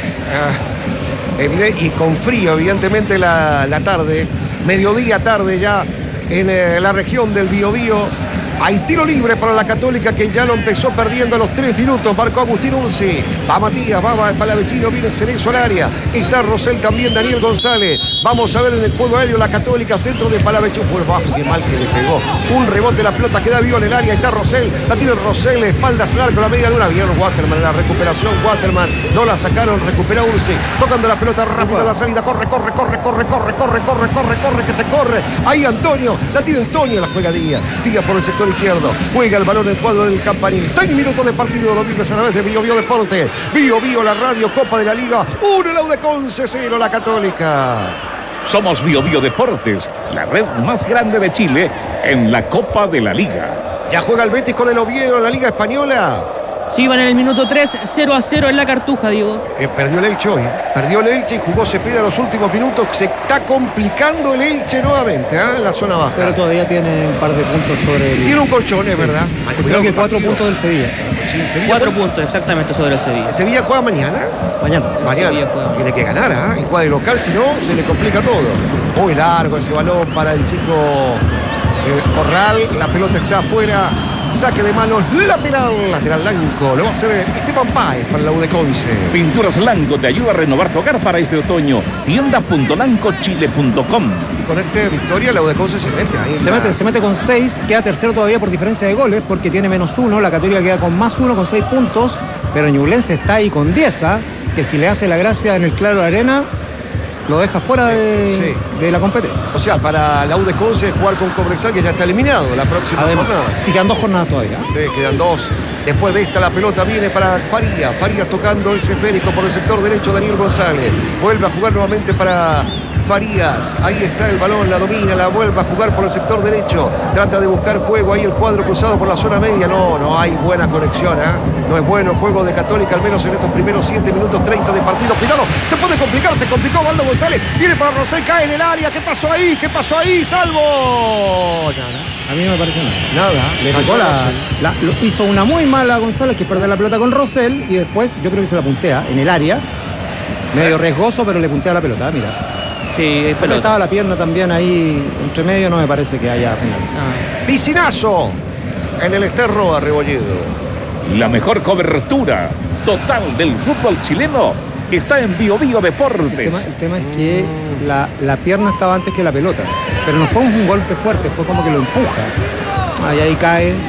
Eh, y con frío, evidentemente, la, la tarde. Mediodía tarde ya en eh, la región del Biobío. Hay tiro libre para la Católica, que ya lo empezó perdiendo a los tres minutos. Marcó Agustín Ursi. Va Matías, va Palavecino, viene Cerezo al área. Está Rosell también, Daniel González. Vamos a ver en el juego aéreo la Católica, centro de Palavecino. Por bajo, qué mal que le pegó. Un rebote, la pelota queda viva en el área. Ahí está Rosell, la tiene Rosell, espaldas al arco, la media luna. Vieron Waterman, la recuperación Waterman. No la sacaron, recupera Ursi. Tocando la pelota rápido, la salida. Corre, corre, corre, corre, corre, corre, corre, corre, corre, que te corre. Ahí Antonio, la tiene Antonio, la juega Díaz. Díaz por el sector izquierdo, juega el balón en el cuadro del Campanil. Seis minutos de partido, lo vives a través de Bio Bio Deporte. Bio Bio, la radio, Copa de la Liga. Uno, la U de Conce, cero, la Católica. Somos Bio Bio Deportes, la red más grande de Chile en la Copa de la Liga. Ya juega el Betis con el Oviedo en la Liga Española. Sí, van en el minuto tres, cero a cero en la Cartuja, Diego. Eh, perdió el Elche hoy, ¿eh? Perdió el Elche y jugó Cepeda los últimos minutos. Se está complicando el Elche nuevamente, ¿eh? En la zona baja. Pero todavía tiene un par de puntos sobre el... Tiene un colchón, es verdad. Sí, creo que cuatro puntos del Sevilla. Sí, Sevilla cuatro puede... puntos exactamente sobre el Sevilla. ¿Sevilla juega mañana? Mañana. Mañana. Juega. Tiene que ganar, ¿eh? Y juega de local, si no, se le complica todo. Muy largo ese balón para el chico eh, Corral. La pelota está afuera. Saque de manos, lateral, lateral Lanco. Lo va a hacer Esteban Páez para la U de Conce. Pinturas Lanco te ayuda a renovar tu hogar para este otoño. tienda punto lanco chile punto com. Y con esta victoria la U de Conce se mete ahí. Se mete, se mete con seis, queda tercero todavía por diferencia de goles porque tiene menos uno. La Católica queda con más uno, con seis puntos. Pero Ñublense está ahí con diez, ¿eh? Que si le hace la gracia en el Claro de Arena, lo deja fuera de, sí. de la competencia. O sea, para la U de Conce jugar con Cobresal, que ya está eliminado la próxima Además, jornada. Sí, quedan dos jornadas todavía. Sí, quedan dos. Después de esta la pelota viene para Faría. Faría tocando el esférico por el sector derecho, Daniel González. Vuelve a jugar nuevamente para Farías. Ahí está el balón, la domina, la vuelve a jugar por el sector derecho. Trata de buscar juego ahí el cuadro cruzado por la zona media. No, no hay buena conexión, ¿eh? No es bueno el juego de Católica, al menos en estos primeros siete minutos treinta de partido. Cuidado, se puede complicar, se complicó Waldo González. Viene para Rosell, cae en el área. ¿Qué pasó ahí? ¿Qué pasó ahí? Salvo. Nada. A mí no me parece nada. Nada. Le tocó la, la, lo hizo una muy mala González, que perdió la pelota con Rosell, y después yo creo que se la puntea en el área. Medio riesgoso, pero le puntea la pelota, mira. Sí, pero estaba la pierna también ahí entre medio, no me parece que haya penal. Ah. Piscinazo en el Esterro a Rebolledo. La mejor cobertura total del fútbol chileno está en Bio Bio Deportes. El tema, el tema es que la, la pierna estaba antes que la pelota, pero no fue un golpe fuerte, fue como que lo empuja. Ahí, ahí cae.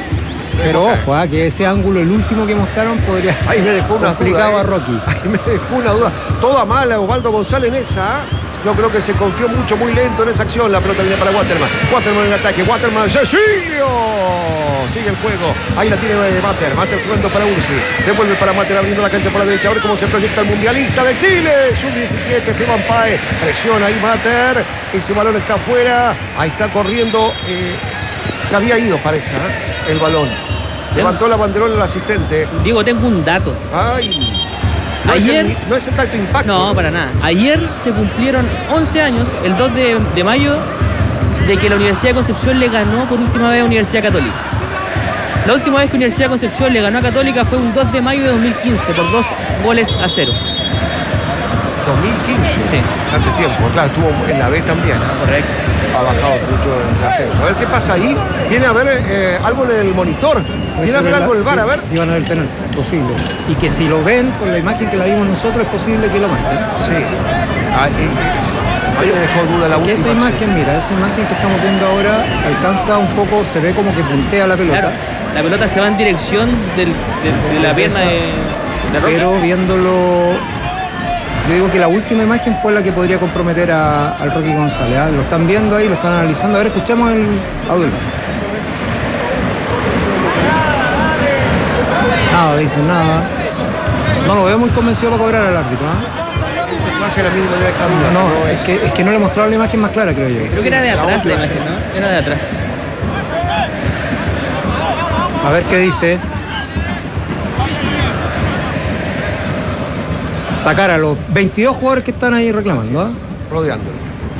Pero ojo, ¿eh? que ese ángulo, el último que mostraron, podría ahí me dejó una complicado duda, a Rocky. Ahí me dejó una duda. Toda mala Osvaldo González en esa. ¿eh? Yo creo que se confió mucho, muy lento en esa acción. La pelota viene para Waterman. Waterman en ataque. Waterman, Cecilio. Sigue el juego. Ahí la tiene Mater. Mater jugando para Ursi. Devuelve para Mater abriendo la cancha por la derecha. A ver cómo se proyecta el mundialista de Chile. sub diecisiete, Esteban Páez. Presiona ahí Mater. Ese balón está afuera. Ahí está corriendo. Eh, se había ido, parece, ¿eh? el balón. Levantó la banderola el asistente. Diego, tengo un dato. Ay. No Ayer. Es el, no es el tanto impacto. No, para nada. Ayer se cumplieron once años, el dos de, de mayo, de que la Universidad de Concepción le ganó por última vez a Universidad Católica. La última vez que Universidad de Concepción le ganó a Católica fue un dos de mayo de dos mil quince por dos goles a cero. dos mil quince. Sí. Bastante tiempo. Claro, estuvo en la B también. ¿eh? Correcto. Ha bajado mucho el ascenso. A ver qué pasa ahí. Viene a ver eh, algo en el monitor. Viene a ver algo en el bar, a ver. Si van a ver penal, posible. Y que si lo ven con la imagen que la vimos nosotros, es posible que lo marquen. Sí. Ah, es, ahí me dejó duda la última. Esa imagen, mira, esa imagen que estamos viendo ahora alcanza un poco, se ve como que puntea la pelota. Claro, la pelota se va en dirección del, de, de la pierna de, de Rocky. Pero viéndolo, yo digo que la última imagen fue la que podría comprometer a, al Rocky González. ¿eh? Lo están viendo ahí, lo están analizando. A ver, escuchemos el audio. Nada, dicen nada. No lo veo muy convencido para cobrar al árbitro. ¿eh? Esa imagen a mí me deja duda. No, no es, es, que, es que no le mostraron la imagen más clara, creo yo. Creo sí, que era de la atrás la otra, imagen, sí. ¿no? Era de atrás. A ver qué dice. Sacar a los veintidós jugadores que están ahí reclamando. ¿eh? Rodeándolo.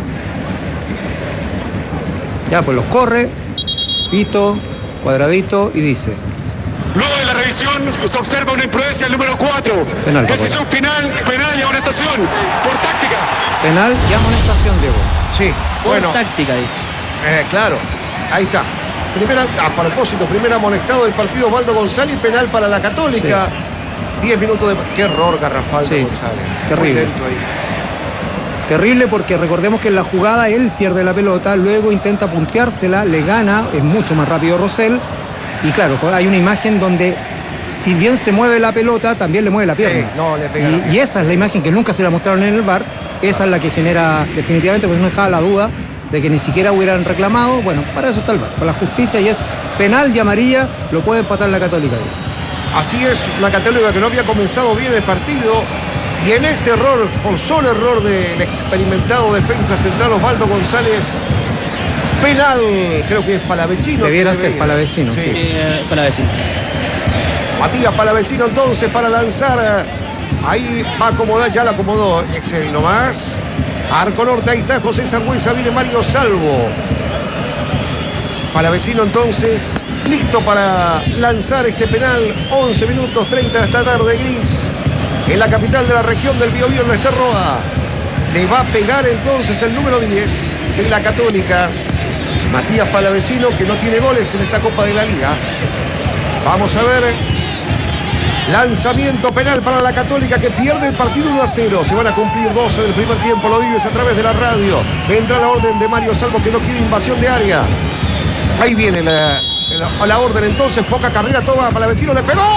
Ya, pues los corre. Pito, cuadradito y dice. Luego de la revisión se observa una imprudencia al número cuatro. Penal, Decisión final, penal y amonestación por táctica. Penal y amonestación, Diego. Sí, Por bueno. táctica ahí. Eh, claro, ahí está. Primera, a propósito, primer amonestado del partido Osvaldo González, penal para la Católica. diez minutos de... Qué error garrafal de Sí, González. terrible. Muy lento ahí. Terrible porque recordemos que en la jugada él pierde la pelota, luego intenta punteársela, le gana, es mucho más rápido Rosell. Y claro, hay una imagen donde si bien se mueve la pelota, también le mueve la pierna. Sí, no, le pega la y, pierna. y esa es la imagen que nunca se la mostraron en el V A R. Esa es la que genera definitivamente, pues no dejaba la duda de que ni siquiera hubieran reclamado. Bueno, para eso está el V A R, para la justicia, y es penal y amarilla, lo puede empatar la Católica. Así es, la Católica que no había comenzado bien el partido. Y en este error, forzó el error del experimentado defensa central Osvaldo González. Penal, creo que es Palavecino. Debiera ser Palavecino, sí. Sí, eh, Palavecino. Matías Palavecino entonces para lanzar. Ahí va a acomodar, ya la acomodó. Es el nomás. Arco norte, ahí está José Sangüesa, viene Mario Salvo. Palavecino entonces, listo para lanzar este penal. once minutos treinta de esta tarde gris. En la capital de la región del Biobío, en la Esterroa. Le va a pegar entonces el número diez de la Católica. Matías Palavecino, que no tiene goles en esta Copa de la Liga. Vamos a ver. Lanzamiento penal para la Católica, que pierde el partido uno a cero. Se van a cumplir doce del primer tiempo. Lo vives a través de la radio. Vendrá la orden de Mario Salvo, que no quiere invasión de área. Ahí viene la, la, la orden entonces. Poca carrera, toma Palavecino, le pegó.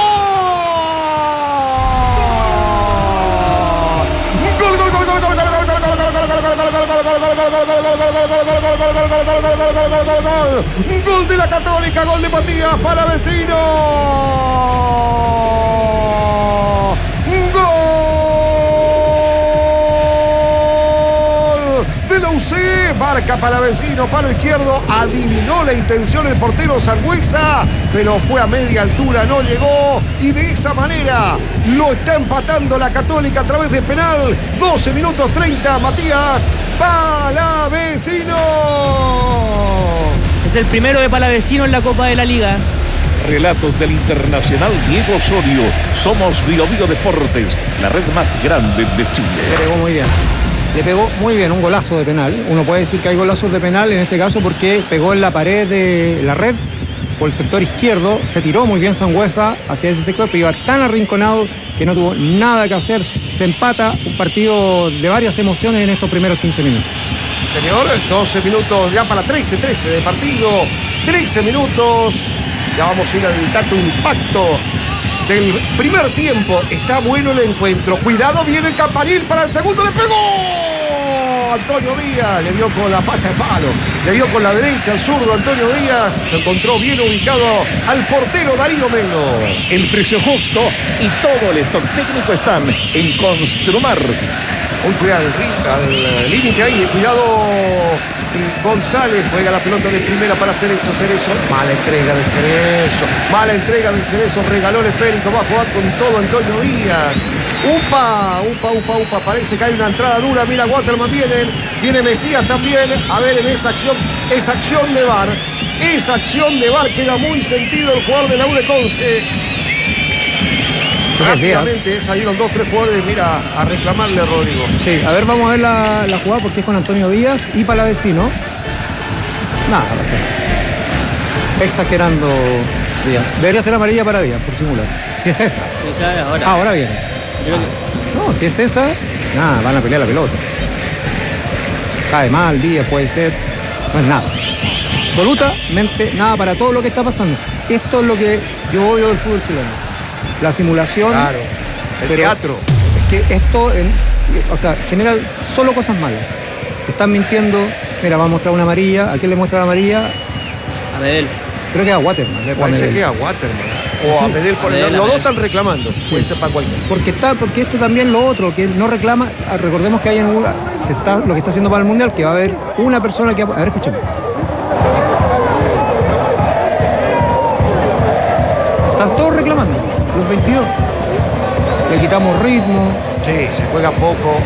Gol, gol, gol, gol, gol, gol, gol, gol, gol, gol de la Católica, gol de Matías Palavecino. Gol de la U C. Marca Palavecino, palo izquierdo. Adivinó la intención el portero Sangüesa, pero fue a media altura, no llegó. Y de esa manera lo está empatando la Católica a través de penal. doce minutos treinta. Matías Palavecino. Es el primero de Palavecino en la Copa de la Liga. Relatos del internacional Diego Osorio. Somos Bio Bio Deportes, la red más grande de Chile. Le pegó muy bien. Le pegó muy bien, un golazo de penal. Uno puede decir que hay golazos de penal en este caso porque pegó en la pared de la red por el sector izquierdo. Se tiró muy bien Sangüesa hacia ese sector, pero iba tan arrinconado que no tuvo nada que hacer. Se empata, un partido de varias emociones en estos primeros quince minutos. Señor, doce minutos ya para trece, trece de partido. trece minutos. Ya vamos a ir al dato impacto del primer tiempo. Está bueno el encuentro. Cuidado, viene el campanil para el segundo. ¡Le pegó! Antonio Díaz le dio con la pata de palo. Le dio con la derecha al zurdo Antonio Díaz. Lo encontró bien ubicado al portero Darío Melo. El precio justo y todo el stock técnico están en Construmar. Uy, cuidado, al límite ahí. Cuidado. González juega la pelota de primera para Cerezo. Cerezo, mala entrega de Cerezo. Mala entrega de Cerezo. Regaló el esférico. Va a jugar con todo Antonio Díaz. Upa, upa, upa, upa. Parece que hay una entrada dura. Mira, Waterman viene. Viene Mesías también. A ver, en esa acción. Esa acción de V A R. Esa acción de V A R queda muy sentido el jugador de la U de Conce. Rápidamente salieron dos, tres jugadores, mira, a reclamarle a Rodrigo. Sí, a ver, vamos a ver la, la jugada porque es con Antonio Díaz y Palavecino. Nada, va a ser. Exagerando Díaz. Debería ser amarilla para Díaz, por simular. Si es esa. Ahora, ah, ahora viene. No, si es esa, nada, van a pelear la pelota. Cae mal, Díaz puede ser. No es nada. Absolutamente nada para todo lo que está pasando. Esto es lo que yo odio del fútbol chileno. La simulación. Claro, el teatro. Es que esto, en, o sea, genera solo cosas malas. Están mintiendo. Mira, va a mostrar una amarilla. ¿A quién le muestra la amarilla? A Medel. Creo que a Waterman. Me parece que a Waterman. O sí, a Medel. Por, Medel, los dos están reclamando. Sí. Puede ser para cualquiera. Porque, está, porque esto también lo otro, que no reclama. Recordemos que hay en se está, lo que está haciendo para el Mundial, que va a haber una persona que... A ver, escúchame. Están todos reclamando. Los veintidós. Le quitamos ritmo. Sí, se juega poco.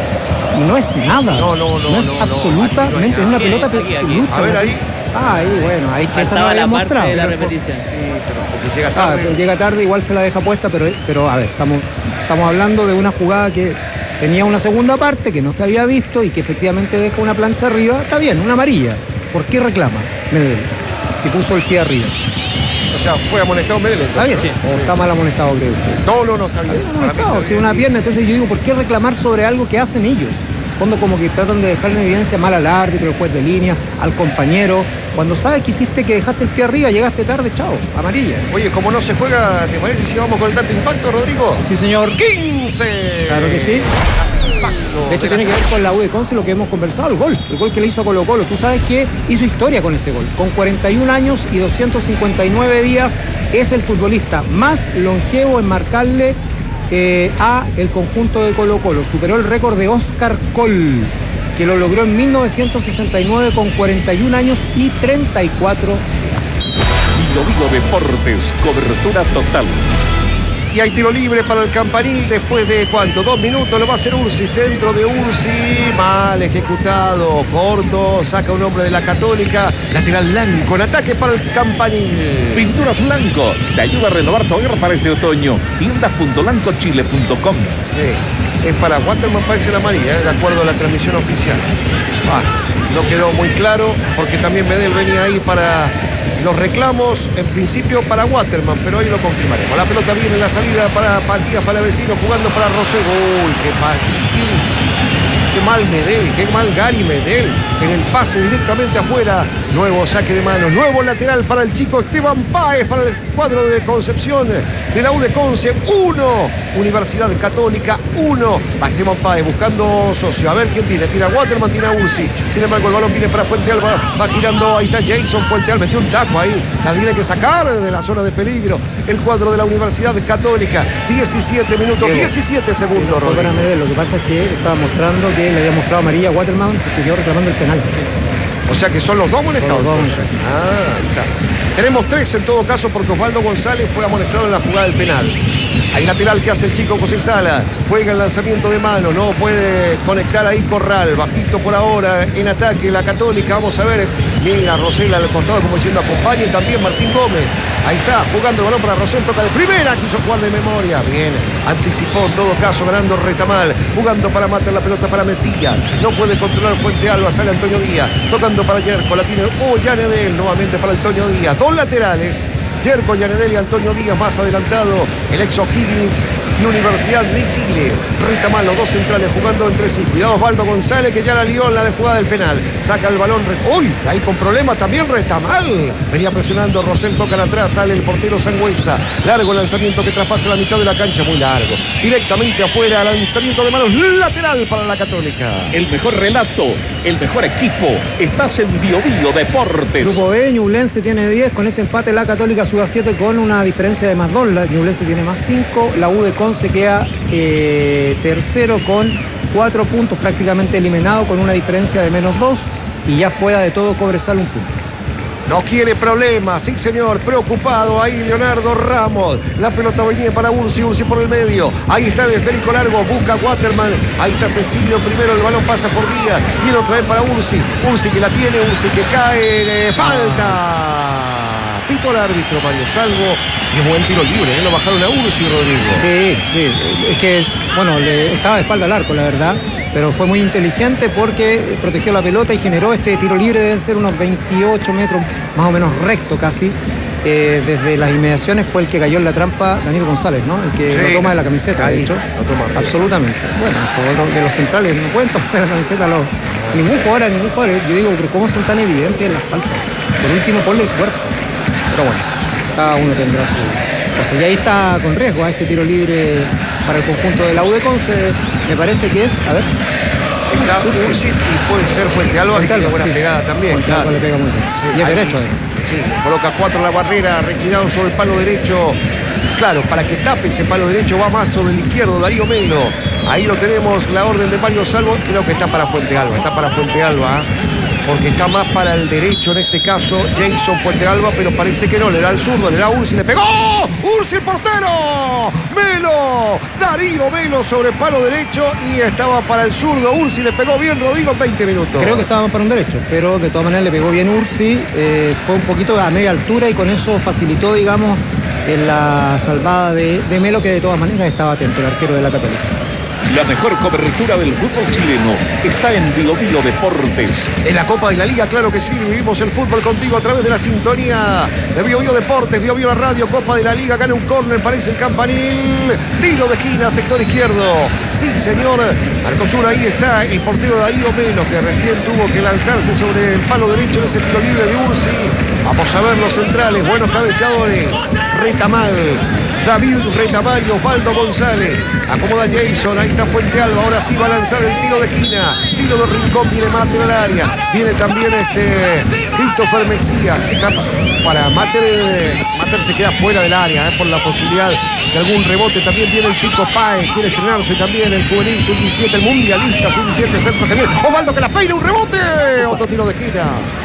Y no es nada. No, no, no. No es no, absolutamente. No, no es una pelota aquí, que aquí. lucha. A ver ahí. Ah, ahí, bueno, ahí que esa no la había mostrado. De la repetición. Sí, pero porque llega tarde. Ah, llega tarde, igual se la deja puesta, pero, pero a ver, estamos, estamos hablando de una jugada que tenía una segunda parte que no se había visto y que efectivamente deja una plancha arriba. Está bien, una amarilla. ¿Por qué reclama Medel? Si puso el pie arriba. O sea, fue amonestado Medel. ¿Está bien? Sí. ¿O está mal amonestado, creo usted? No, no, no, está bien. Está amonestado, si una pierna. Entonces yo digo, ¿por qué reclamar sobre algo que hacen ellos? En fondo como que tratan de dejar en evidencia mal al árbitro, al juez de línea, al compañero. Cuando sabes que hiciste que dejaste el pie arriba, llegaste tarde, chao, amarilla. Oye, como no se juega, ¿te parece si vamos con el dato impacto, Rodrigo? Sí, señor. quince. Claro que sí. De hecho, tiene que ver con la U de Conce, lo que hemos conversado, el gol. El gol que le hizo a Colo Colo. Tú sabes que hizo historia con ese gol. Con cuarenta y un años y doscientos cincuenta y nueve días, es el futbolista más longevo en marcarle eh, a el conjunto de Colo Colo. Superó el récord de Oscar Coll, que lo logró en mil novecientos sesenta y nueve con cuarenta y un años y treinta y cuatro días. Vigo Vigo Deportes, cobertura total. Y hay tiro libre para el Campanil después de ¿cuánto? Dos minutos, lo va a hacer Ursi, centro de Ursi, mal ejecutado, corto, saca un hombre de la Católica, lateral blanco, en ataque para el Campanil. Pinturas Blanco, te ayuda a renovar tu hogar para este otoño. tiendas punto blanco chile punto com. Sí, es para Waterman, parece la amarilla, ¿eh? De acuerdo a la transmisión oficial. Ah, no quedó muy claro, porque también Medel venía ahí para... Los reclamos, en principio, para Waterman, pero hoy lo confirmaremos. La pelota viene en la salida para Matías Palavecino, jugando para Rosell. Uy, qué mal, qué, qué mal Medel, qué mal Gary Medel. En el pase directamente afuera. Nuevo saque de manos, nuevo lateral para el chico Esteban Páez, para el cuadro de Concepción de la U de Conce. Uno, Universidad Católica, uno. Va Esteban Páez buscando socio. A ver quién tiene. Tira Waterman, tira Ursi. Sin embargo, el balón viene para Fuente Alba. Va girando, ahí está Jason Fuente Alba. Metió un taco ahí. La tiene que sacar de la zona de peligro. El cuadro de la Universidad Católica. diecisiete minutos, diecisiete segundos. No para Medel. Lo que pasa es que estaba mostrando que le había mostrado amarilla a Waterman porque quedó reclamando el penal. O sea que son los dos amonestados. Dos, ah, ahí está. Tenemos tres en todo caso porque Osvaldo González fue amonestado en la jugada del penal. Hay lateral que hace el chico José Sala. Juega el lanzamiento de mano. No puede conectar ahí Corral. Bajito por ahora en ataque la Católica. Vamos a ver. Mira Rosell al costado como diciendo acompañe. También Martín Gómez. Ahí está jugando el balón para Rosell. Toca de primera. Quiso jugar de memoria. Bien. Anticipó en todo caso ganando Retamal. Jugando para matar la pelota para Mesilla. No puede controlar Fuente Alba. Sale Antonio Díaz. Tocando para Yerko. La tiene Ollanedel. Nuevamente para Antonio Díaz. Dos laterales. Yerko, Yanedel y Antonio Díaz más adelantado. El ex O'Higgins y Universidad de Chile. Retamal, los dos centrales jugando entre sí. Cuidado Osvaldo González, que ya la lió en la de jugada del penal. Saca el balón. ¡Uy! Ahí con problemas también Retamal. Venía presionando Rosell, tocan atrás, sale el portero Sangüesa. Largo el lanzamiento que traspasa la mitad de la cancha, muy largo. Directamente afuera, lanzamiento de manos lateral para la Católica. El mejor relato, el mejor equipo. Estás en Bio Bio Deportes. Grupo B, Ñublense tiene diez. Con este empate la Católica sube a siete con una diferencia de más dos. La Ñublense tiene más cinco. La U de Conce queda eh, tercero con cuatro puntos, prácticamente eliminado con una diferencia de menos dos. Y ya fuera de todo Cobresal un punto. No quiere problemas, sí señor, preocupado ahí Leonardo Ramos. La pelota venía para Ursi, Ursi por el medio. Ahí está el esférico largo, busca Waterman. Ahí está Cecilio primero, el balón pasa por Díaz. Viene otra vez para Ursi, Ursi que la tiene, Ursi que cae, eh, falta. Pito al árbitro, Mario Salvo. Y es buen tiro libre, ¿eh? Lo bajaron a Ursi, Rodrigo. Sí, sí, es que, bueno, le estaba de espalda al arco, la verdad. Pero fue muy inteligente porque protegió la pelota y generó este tiro libre, deben ser unos veintiocho metros, más o menos recto casi. Eh, desde las inmediaciones fue el que cayó en la trampa Daniel González, ¿no? El que sí, lo toma de la camiseta, ahí, de hecho. Lo toma. Absolutamente. Bueno, eso de los centrales no pueden tomar de la camiseta los, ningún jugador, ningún jugador. Yo digo, pero ¿cómo son tan evidentes las faltas? Por último, ponle el cuerpo. Pero bueno, cada uno tendrá su cosa. Y ahí está con riesgo a este tiro libre para el conjunto de la U de Conce. Me parece que es, a ver. Está Ursi y puede ser Fuente Alba, que tiene buena sí. pegada también. Fuente claro. Alba le pega muy bien. Sí. Y es ahí, derecho. Eh. Sí, coloca cuatro en la barrera, reclinado sobre el palo derecho. Claro, para que tape ese palo derecho va más sobre el izquierdo, Darío Melo. Ahí lo tenemos, la orden de Mario Salvo. Creo que está para Fuente Alba, está para Fuente Alba. Porque está más para el derecho en este caso Jason Fuente Alba, pero parece que no, le da el zurdo, le da a Ursi, le pegó, Ursi el portero, Melo, Darío Melo sobre el palo derecho y estaba para el zurdo, Ursi le pegó bien, Rodrigo, en veinte minutos. Creo que estaba para un derecho, pero de todas maneras le pegó bien Ursi, eh, fue un poquito a media altura y con eso facilitó, digamos, en la salvada de, de Melo, que de todas maneras estaba atento, el arquero de la Católica. La mejor cobertura del fútbol chileno está en Bio Bio Deportes. En la Copa de la Liga, claro que sí, vivimos el fútbol contigo a través de la sintonía de Bio Bio Deportes, Bio Bio la radio, Copa de la Liga, gana un córner, parece el campanil, tiro de esquina, sector izquierdo. Sí, señor, Arcosur, ahí está el portero Darío Melo, que recién tuvo que lanzarse sobre el palo derecho en ese tiro libre de Ursi. Vamos a ver los centrales, buenos cabeceadores, Retamal, David Retamal y Osvaldo González. Acomoda Jason, ahí está Fuente Alba, ahora sí va a lanzar el tiro de esquina. Tiro de rincón, viene Mater al área. Viene también este Christopher Mesías. Está para Mater, Mater se queda fuera del área, eh, por la posibilidad de algún rebote. También viene el chico Páez, quiere estrenarse también el juvenil sub diecisiete, el mundialista sub diecisiete, centro genial. Osvaldo que la peina, un rebote. Otro tiro de esquina.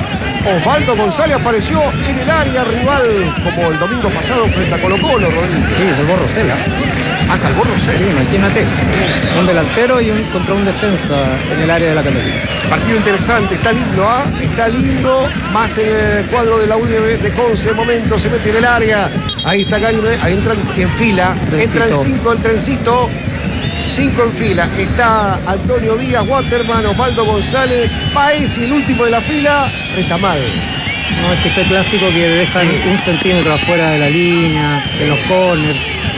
Osvaldo González apareció en el área rival como el domingo pasado frente a Colo Colo, Rodríguez. Sí, salvó Rosela. Ah, salvó Rosela. Sí, imagínate. Un delantero y un contra un defensa en el área de la Católica. Partido interesante, está lindo, ¿ah? ¿eh? Está lindo. Más en el cuadro de la U de, de Conce, de momento se mete en el área. Ahí está Gary, ahí entran en fila. Trencito. Entran cinco el trencito. Cinco en fila. Está Antonio Díaz, Waterman, Osvaldo González, Páez y el último de la fila, Retamal. No, es que este clásico que dejan sí. un centímetro afuera de la línea, en los corners.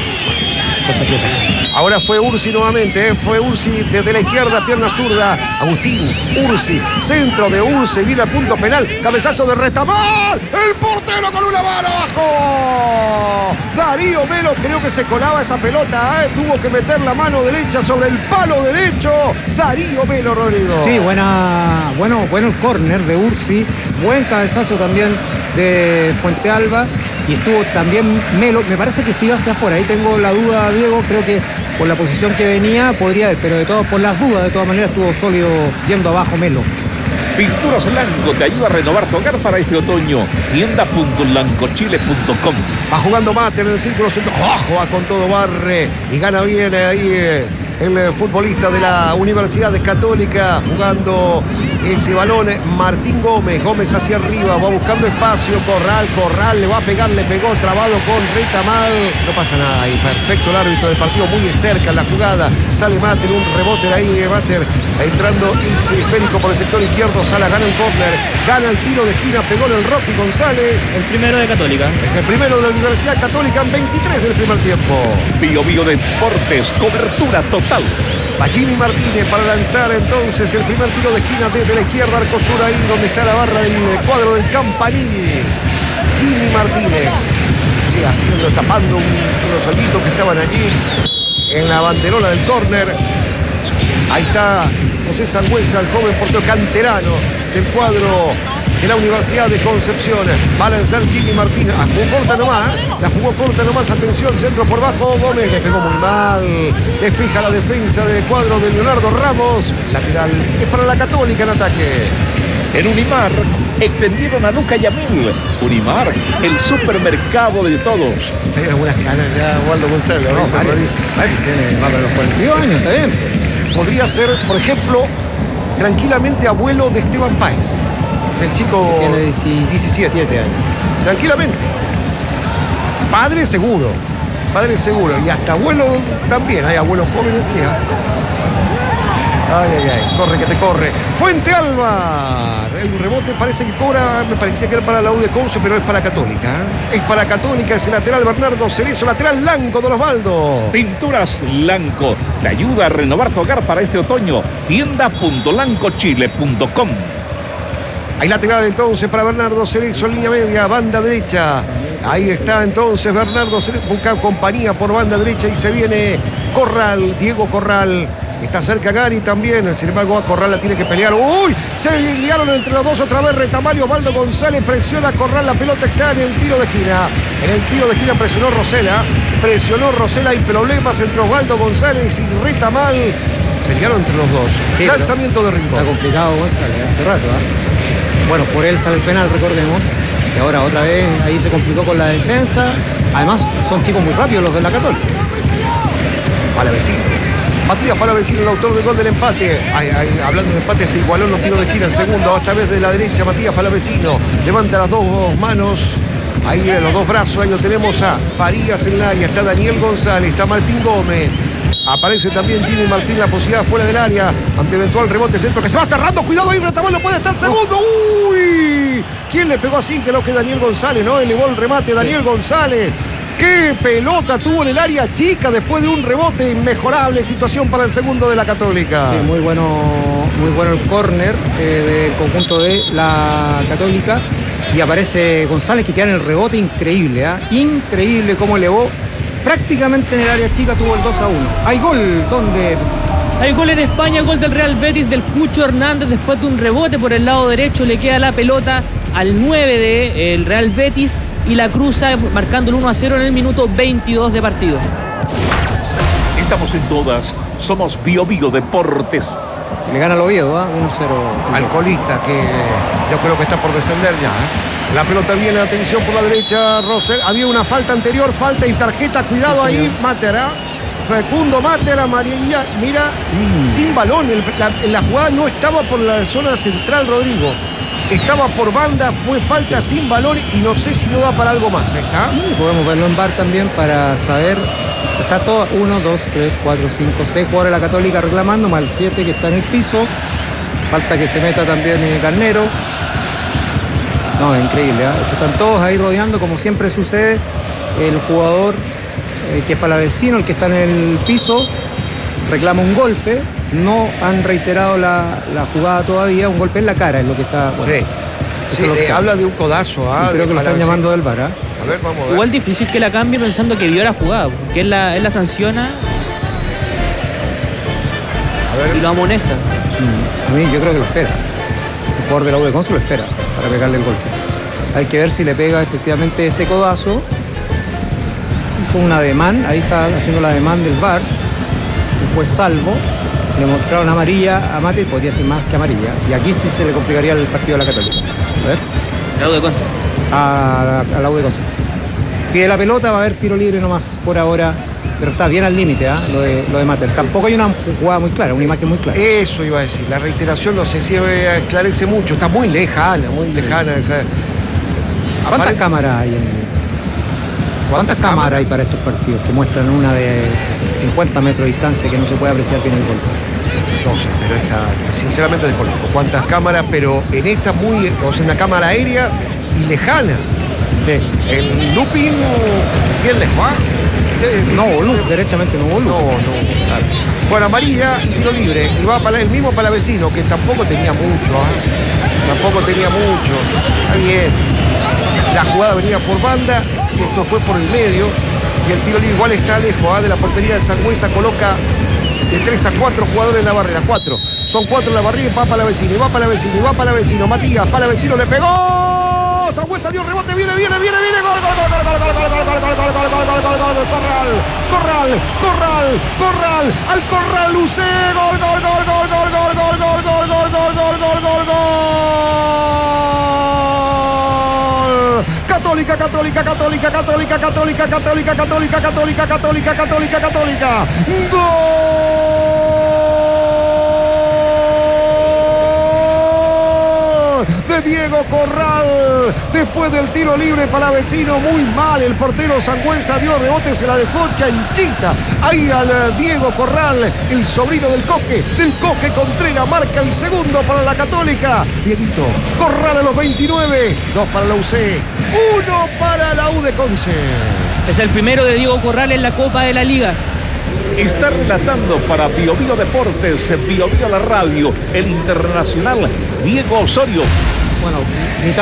Cosa que pasa. Ahora fue Ursi nuevamente, ¿eh? Fue Ursi desde la izquierda, pierna zurda. Agustín, Ursi, centro de Ursi, viene a punto penal, cabezazo de Retamal, el portero con una mano abajo. Darío Melo, creo que se colaba esa pelota, ¿eh? Tuvo que meter la mano derecha sobre el palo derecho. Darío Melo, Rodrigo. Sí, buena, bueno, bueno el córner de Ursi, buen cabezazo también de Fuente Alba. Y estuvo también Melo, me parece que se iba hacia afuera, ahí tengo la duda, Diego, creo que por la posición que venía podría ir, pero de todo, por las dudas, de todas maneras estuvo sólido yendo abajo Melo. Pinturas Lanco te ayuda a renovar tu hogar para este otoño. tienda punto lancochile punto com. Va jugando Mate en el círculo centro. Abajo va con todo, barre y gana bien ahí el futbolista de la Universidad Católica, jugando ese balón. Martín Gómez, Gómez hacia arriba, va buscando espacio, Corral, Corral, le va a pegar, le pegó, trabado con Retamal. No pasa nada ahí, perfecto el árbitro del partido, muy de cerca en la jugada. Sale Mater, un rebote ahí, Mater entrando Férico por el sector izquierdo. Sala gana el córner, gana el tiro de esquina, pegó en el Rocky González. El primero de Católica. Es el primero de la Universidad Católica en veintitrés del primer tiempo. Bio Bio Deportes, cobertura total. Va Jimmy Martínez para lanzar entonces el primer tiro de esquina desde la izquierda, arco sur, ahí donde está la barra del cuadro del Campanil. Jimmy Martínez, sí, haciendo, tapando un, unos hoyitos que estaban allí en la banderola del córner. Ahí está José Sangüesa, el joven portero canterano del cuadro de la Universidad de Concepción. Va a lanzar Jimmy Martínez. La jugó corta nomás. ¿eh? La jugó corta nomás. Atención, centro por bajo. Gómez le pegó muy mal. Despeja la defensa del cuadro de Leonardo Ramos. Lateral es para la Católica en ataque. En Unimar extendieron a Luca Yamil. Unimar, el supermercado de todos. Sí, algunas canas ya, Waldo González. No, Maris tiene más de los cuarenta y dos años, está bien. Podría ser, por ejemplo, tranquilamente abuelo de Esteban Páez. Del chico que tiene diecisiete años. Tranquilamente. Padre seguro. Padre seguro. Y hasta abuelo también. Hay abuelos jóvenes, sí. Ay, ay, ay. Corre que te corre. Fuente Alba. El rebote parece que cobra. Me parecía que era para la U de Conce, pero es para Católica. ¿eh? Es para Católica. Es el lateral Bernardo Cerezo. Lateral Lanco, Don Osvaldo. Pinturas Lanco. Te ayuda a renovar tu hogar para este otoño. tienda punto lanco chile punto com. Hay lateral entonces para Bernardo Cerezo, línea media, banda derecha. Ahí está entonces Bernardo Cerezo, busca compañía por banda derecha y se viene Corral, Diego Corral. Está cerca Gary también, sin embargo a Corral la tiene que pelear. ¡Uy! Se liaron entre los dos otra vez. Retamal y Osvaldo González, presiona a Corral, la pelota está en el tiro de esquina. En el tiro de esquina presionó Rosela, presionó Rosela, hay problemas entre Osvaldo González y Retamal. Se liaron entre los dos. Sí, lanzamiento de Rincón. Está complicado González, hace rato, ¿eh? Bueno, por él sale el penal, recordemos. Y ahora otra vez ahí se complicó con la defensa. Además, son chicos muy rápidos los de la Católica. Palavecino. Matías Palavecino, el autor del gol del empate. Ay, ay, hablando de empate, este igualó los tiros de esquina. El segundo, esta vez de la derecha, Matías Palavecino. Levanta las dos manos. Ahí los dos brazos. Ahí lo tenemos a Farías en el área. Está Daniel González. Está Martín Gómez. Aparece también Jimmy Martín, la posibilidad fuera del área ante eventual rebote centro que se va cerrando. Cuidado ahí, Retamal no puede estar segundo. ¡Uy! ¿Quién le pegó así? Creo que Daniel González, ¿no? Elevó el remate Daniel González. ¡Qué pelota tuvo en el área chica después de un rebote! Inmejorable situación para el segundo de la Católica. Sí, muy bueno, muy bueno el córner eh, del conjunto de la Católica. Y aparece González que queda en el rebote increíble, ¿eh? Increíble cómo elevó. Prácticamente en el área chica tuvo el dos a uno. Hay gol, ¿dónde? Hay gol en España, gol del Real Betis del Cucho Hernández después de un rebote por el lado derecho. Le queda la pelota al nueve del Real Betis y la cruza marcando el uno a cero en el minuto veintidós de partido. Estamos en todas, somos Bio Bio Deportes. Le gana el Oviedo, ¿eh? uno cero. Al colista que yo creo que está por descender ya. ¿eh? La pelota viene, atención por la derecha, Rosel. Había una falta anterior, falta y tarjeta. Cuidado sí, ahí, Mater. ¿eh? Facundo Mater, amarilla. Mira, mm. sin balón. El, la, la jugada no estaba por la zona central, Rodrigo. Estaba por banda, fue falta sí. sin balón y no sé si no da para algo más. ¿Está? Sí, podemos verlo en V A R también para saber. Está todo, uno, dos, tres, cuatro, cinco, seis jugadores de la Católica reclamando, más el siete que está en el piso. Falta que se meta también el Carnero. No, es increíble, ¿eh? Están todos ahí rodeando, como siempre sucede. El jugador eh, que es Palavecino, el que está en el piso, reclama un golpe. No han reiterado la, la jugada todavía. Un golpe en la cara es lo que está... Bueno, sí, sí, eh, habla de un codazo. ¿ah? Creo que lo están llamando del V A R. ¿eh? A ver, vamos a ver. Igual difícil que la cambie pensando que vio la jugada, porque él la, él la sanciona a ver. y lo amonesta. Mm, a mí yo creo que lo espera. El jugador de la U de Conce lo espera para pegarle el golpe. Hay que ver si le pega efectivamente ese codazo. Hizo un ademán, ahí está haciendo el ademán del V A R. Después salvo. Le mostraron amarilla a Mate y podría ser más que amarilla. Y aquí sí se le complicaría el partido a la Católica. A ver. La U de Conce. A la, a la U de Conce. Pide la pelota, va a haber tiro libre nomás por ahora. Pero está bien al límite, ¿eh? lo, de, lo de Mater. Tampoco hay una jugada muy clara, una imagen muy clara. Eso iba a decir. La reiteración no sé si esclarece mucho. Está muy lejana, muy lejana. Esa... ¿Cuántas Apare... cámaras hay en el... ¿Cuántas, ¿Cuántas cámaras hay para estos partidos que muestran una de cincuenta metros de distancia que no se puede apreciar bien el gol? No sé, pero esta, sinceramente desconozco cuántas cámaras, pero en esta muy, o sea, una cámara aérea y lejana. Sí. El looping bien lejos, ¿ah? No hubo luz, derechamente no hubo luz. No, no, claro. Bueno, amarilla y tiro libre. Y va para el mismo Palavecino, que tampoco tenía mucho, ¿ah? Tampoco tenía mucho. Está bien. La jugada venía por banda, esto fue por el medio. Y el tiro libre igual está lejos, ¿ah? De la portería de Sangüesa, coloca de tres a cuatro jugadores en la barrera. cuatro. Son cuatro en la barrera y va Palavecino, y va Palavecino, y va Palavecino. Matías, Palavecino le pegó. Sangüesa dio rebote, viene, viene, viene, viene, gol, gol, gol, gol, gol, gol, gol, gol, gol, gol, gol, gol, gol, gol, gol, Corral, Corral, Corral, Corral, al Corral, Lucé, gol, gol, gol, gol, gol, gol, gol, gol, gol, gol, gol, gol, gol, gol, gol. Católica, Católica, Católica, Católica, Católica, Católica, Católica, Católica, Católica, Católica, Católica, gol. De Diego Corral, después del tiro libre para Vecino, muy mal, el portero Sangüesa dio rebote, se la dejó chanchita, ahí al Diego Corral, el sobrino del Coque, del Coque Contreras, marca el segundo para la Católica, Dieguito Corral a los veintinueve, dos para la U C, uno para la U de Conce. Es el primero de Diego Corral en la Copa de la Liga. Está relatando para Bio Bio Deportes, Bio Bio la radio, el internacional Diego Osorio. Bueno, mitad